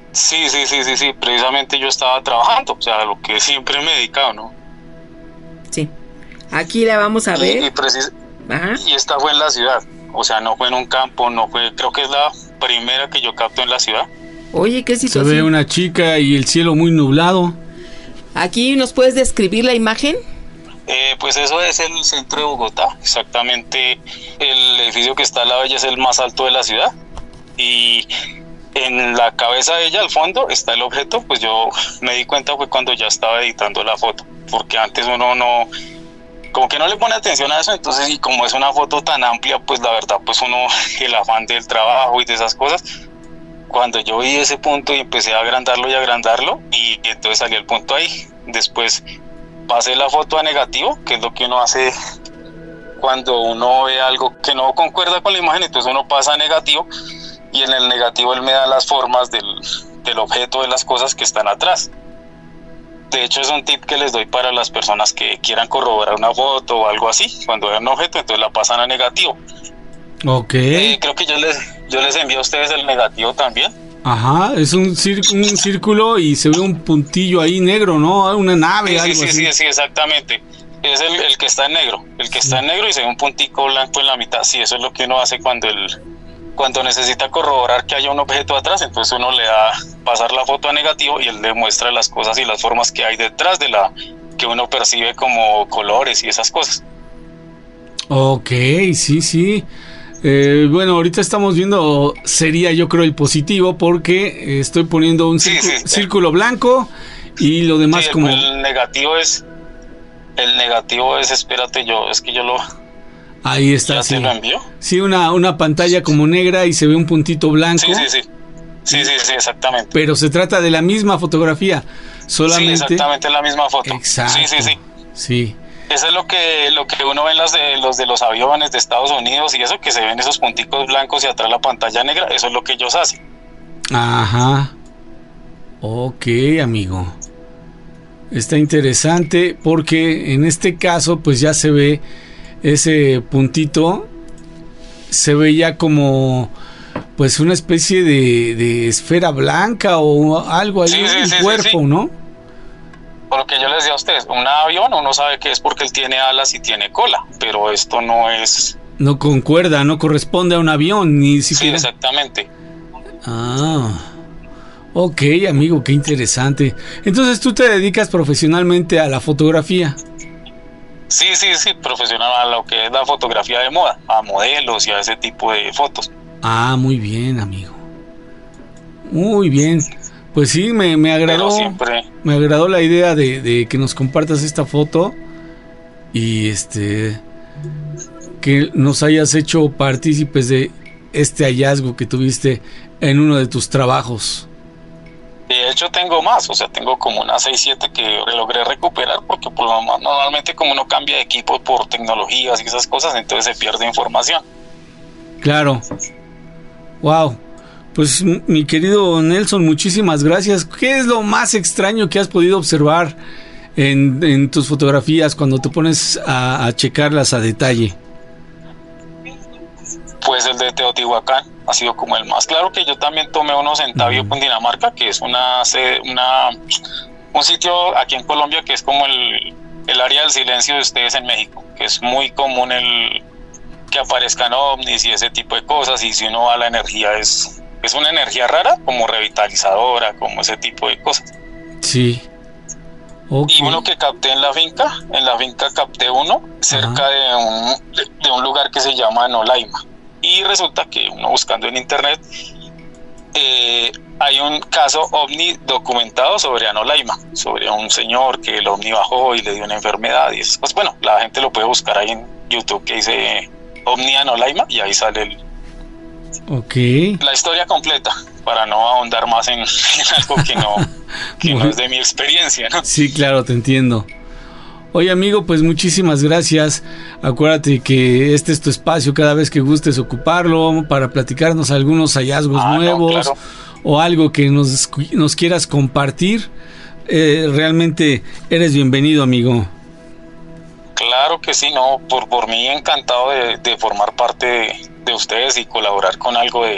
Sí, sí, sí, sí, sí, precisamente yo estaba trabajando, o sea, lo que siempre me he dedicado, ¿no? Sí. Aquí la vamos a ver. Y, y, precis- y esta fue en la ciudad, o sea, no fue en un campo, no fue, creo que es la primera que yo capto en la ciudad. Oye, ¿qué situación? Se ve una chica y el cielo muy nublado. ¿Aquí nos puedes describir la imagen? Eh, pues eso es el centro de Bogotá, exactamente el edificio que está al lado de ella es el más alto de la ciudad y en la cabeza de ella al fondo está el objeto, pues yo me di cuenta fue cuando ya estaba editando la foto, porque antes uno no, como que no le pone atención a eso, entonces y como es una foto tan amplia, pues la verdad pues uno, el afán del trabajo y de esas cosas, cuando yo vi ese punto y empecé a agrandarlo y agrandarlo y, y entonces salió el punto ahí, después pasé la foto a negativo, que es lo que uno hace cuando uno ve algo que no concuerda con la imagen, entonces uno pasa a negativo y en el negativo él me da las formas del, del objeto, de las cosas que están atrás. De hecho es un tip que les doy para las personas que quieran corroborar una foto o algo así, cuando vean un objeto entonces la pasan a negativo. Ok. Eh, creo que yo les, yo les envío a ustedes el negativo también. Ajá, es un, círculo, un círculo y se ve un puntillo ahí negro, ¿no? Una nave, sí, algo sí, así. Sí, sí, exactamente. Es el, el que está en negro, el que está en negro y se ve un puntico blanco en la mitad. Sí, eso es lo que uno hace cuando el, cuando necesita corroborar que haya un objeto atrás, entonces uno le da pasar la foto a negativo y él le muestra las cosas y las formas que hay detrás de la que uno percibe como colores y esas cosas. Ok, sí, sí. Eh, bueno, ahorita estamos viendo, sería yo creo el positivo porque eh, estoy poniendo un círculo, sí, sí, círculo blanco y lo demás sí, como... El negativo es, el negativo es, espérate, yo, es que yo lo... Ahí está, ¿Ya sí. te lo envío? Sí, una, una pantalla como negra y se ve un puntito blanco. Sí, sí, sí, sí, sí, sí, exactamente. Pero se trata de la misma fotografía, solamente... Sí, exactamente la misma foto. Exacto. Sí, sí, sí. Sí. Eso es lo que lo que uno ve en los de los de los aviones de Estados Unidos y eso, que se ven esos punticos blancos y atrás la pantalla negra, eso es lo que ellos hacen. Ajá. Ok, amigo. Está interesante porque en este caso pues ya se ve ese puntito, se ve ya como pues una especie de, de esfera blanca o algo ahí, sí, sí, un sí, cuerpo, sí, sí. ¿no? Por lo que yo les decía a ustedes, un avión uno sabe que es porque él tiene alas y tiene cola, pero esto no es... No concuerda, no corresponde a un avión, ni siquiera... Sí, exactamente. Ah, ok, amigo, qué interesante. Entonces tú te dedicas profesionalmente a la fotografía. Sí, sí, sí, profesional a lo que es la fotografía de moda, a modelos y a ese tipo de fotos. Ah, muy bien, amigo. Muy bien. Pues sí, me, me agradó. Siempre... Me agradó la idea de, de que nos compartas esta foto y este que nos hayas hecho partícipes de este hallazgo que tuviste en uno de tus trabajos. De hecho tengo más, o sea, tengo como unas seis, siete que logré recuperar porque por lo más, normalmente como uno cambia de equipo por tecnologías y esas cosas, entonces se pierde información. Claro. Wow. Pues mi querido Nelson, muchísimas gracias. ¿Qué es lo más extraño que has podido observar en, en tus fotografías cuando te pones a, a checarlas a detalle? Pues el de Teotihuacán ha sido como el más claro, que yo también tomé unos en Tabio, Cundinamarca, que es una, una un sitio aquí en Colombia que es como el, el área del silencio de ustedes en México, que es muy común el que aparezcan ovnis y ese tipo de cosas, y si uno va a la energía es... Es una energía rara, como revitalizadora, como ese tipo de cosas. Sí. Okay. Y uno que capté en la finca, en la finca capté uno cerca de un, de, de un lugar que se llama Anolaima. Y resulta que uno buscando en internet, eh, hay un caso ovni documentado sobre Anolaima, sobre un señor que el ovni bajó y le dio una enfermedad. Y pues bueno, la gente lo puede buscar ahí en YouTube que dice ovni Anolaima y ahí sale el... Okay. La historia completa, para no ahondar más en, en algo que no, que no es de mi experiencia, ¿no? Sí, claro, te entiendo. Oye, amigo, pues muchísimas gracias. Acuérdate que este es tu espacio cada vez que gustes ocuparlo para platicarnos algunos hallazgos ah, nuevos, no, claro. O algo que nos, nos quieras compartir. Eh, realmente eres bienvenido, amigo. Claro que sí, no, por, por mí encantado de, de formar parte de, de ustedes y colaborar con algo de,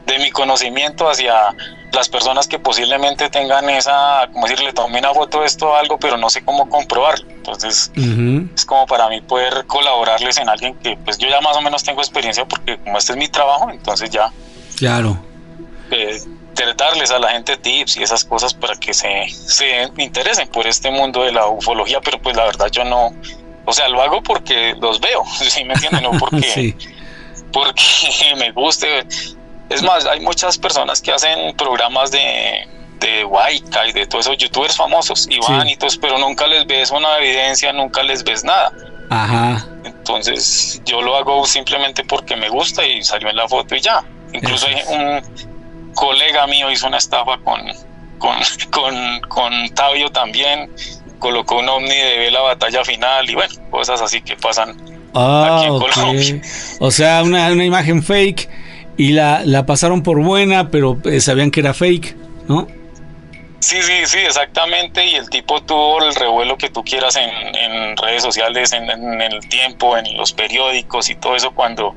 de mi conocimiento hacia las personas que posiblemente tengan esa, como decir, le tomé una foto de esto o algo, pero no sé cómo comprobarlo. Entonces, uh-huh. es como para mí poder colaborarles en alguien que pues yo ya más o menos tengo experiencia, porque como este es mi trabajo, entonces ya... Claro. Eh, darles a la gente tips y esas cosas para que se, se interesen por este mundo de la ufología, pero pues la verdad yo no, o sea, lo hago porque los veo, ¿sí me entienden? No porque, sí. porque me guste. Es más, hay muchas personas que hacen programas de, de Wicca y de todos esos youtubers famosos y van sí. y todos, pero nunca les ves una evidencia, nunca les ves nada. Ajá. Entonces yo lo hago simplemente porque me gusta y salió en la foto y ya. Incluso hay un colega mío hizo una estafa con, con, con, con Tabio también, colocó un ovni de ve la batalla final y bueno, cosas así que pasan ah, aquí en okay. Colombia. O sea, una, una imagen fake y la, la pasaron por buena, pero eh, sabían que era fake, ¿no? Sí, sí, sí, exactamente, y el tipo tuvo el revuelo que tú quieras en, en redes sociales, en, en el tiempo, en los periódicos y todo eso, cuando...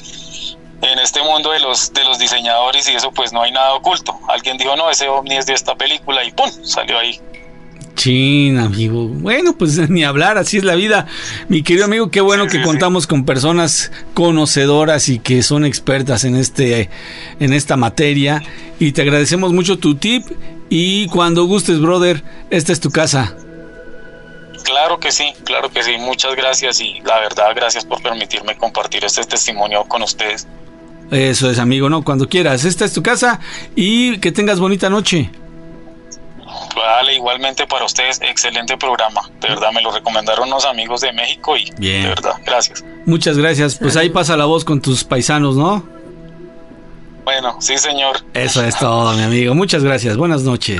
En este mundo de los de los diseñadores y eso, pues no hay nada oculto. Alguien dijo, no, ese ovni es de esta película y ¡pum! Salió ahí. Chin, amigo. Bueno, pues ni hablar, así es la vida. Mi querido amigo, qué bueno sí, que sí, contamos sí. con personas conocedoras y que son expertas en este en esta materia. Y te agradecemos mucho tu tip. Y cuando gustes, brother, esta es tu casa. Claro que sí, claro que sí. Muchas gracias y la verdad, gracias por permitirme compartir este testimonio con ustedes. Eso es, amigo, ¿no? Cuando quieras. Esta es tu casa y que tengas bonita noche. Vale, igualmente para ustedes, excelente programa. De verdad, me lo recomendaron unos amigos de México y Bien. de verdad, gracias. Muchas gracias. Pues ahí pasa la voz con tus paisanos, ¿no? Bueno, sí, señor. Eso es todo, mi amigo. Muchas gracias. Buenas noches.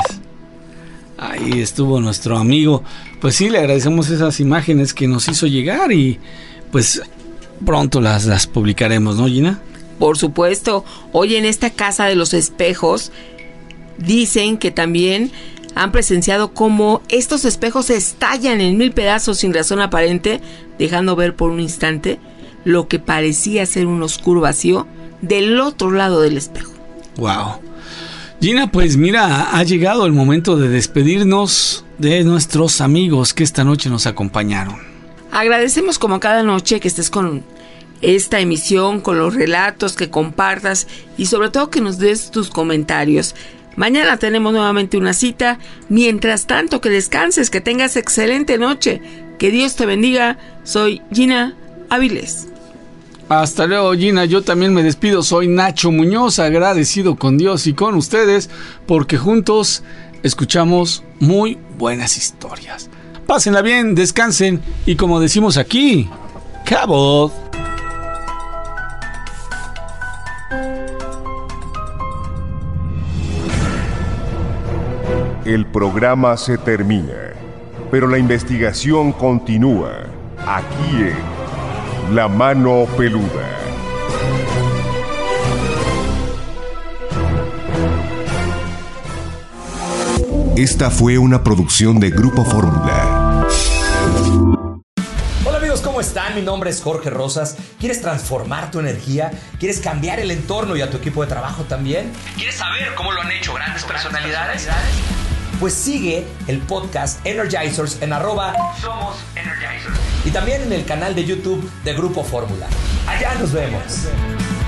Ahí estuvo nuestro amigo. Pues sí, le agradecemos esas imágenes que nos hizo llegar y pues pronto las, las publicaremos, ¿no, Gina? Por supuesto. Hoy en esta casa de los espejos dicen que también han presenciado cómo estos espejos estallan en mil pedazos sin razón aparente, dejando ver por un instante lo que parecía ser un oscuro vacío del otro lado del espejo. Wow. Gina, pues mira, ha llegado el momento de despedirnos de nuestros amigos que esta noche nos acompañaron. Agradecemos como cada noche que estés con esta emisión, con los relatos, que compartas y sobre todo que nos des tus comentarios. Mañana tenemos nuevamente una cita. Mientras tanto, que descanses, que tengas excelente noche. Que Dios te bendiga. Soy Gina Avilés. Hasta luego, Gina. Yo también me despido. Soy Nacho Muñoz, agradecido con Dios y con ustedes porque juntos escuchamos muy buenas historias. Pásenla bien, descansen y como decimos aquí, ¡cabo! El programa se termina, pero la investigación continúa aquí en La Mano Peluda. Esta fue una producción de Grupo Fórmula. Hola amigos, ¿cómo están? Mi nombre es Jorge Rosas. ¿Quieres transformar tu energía? ¿Quieres cambiar el entorno y a tu equipo de trabajo también? ¿Quieres saber cómo lo han hecho grandes personalidades? Pues sigue el podcast Energizers en arroba Somos Energizers. Y también en el canal de YouTube de Grupo Fórmula. Allá nos vemos.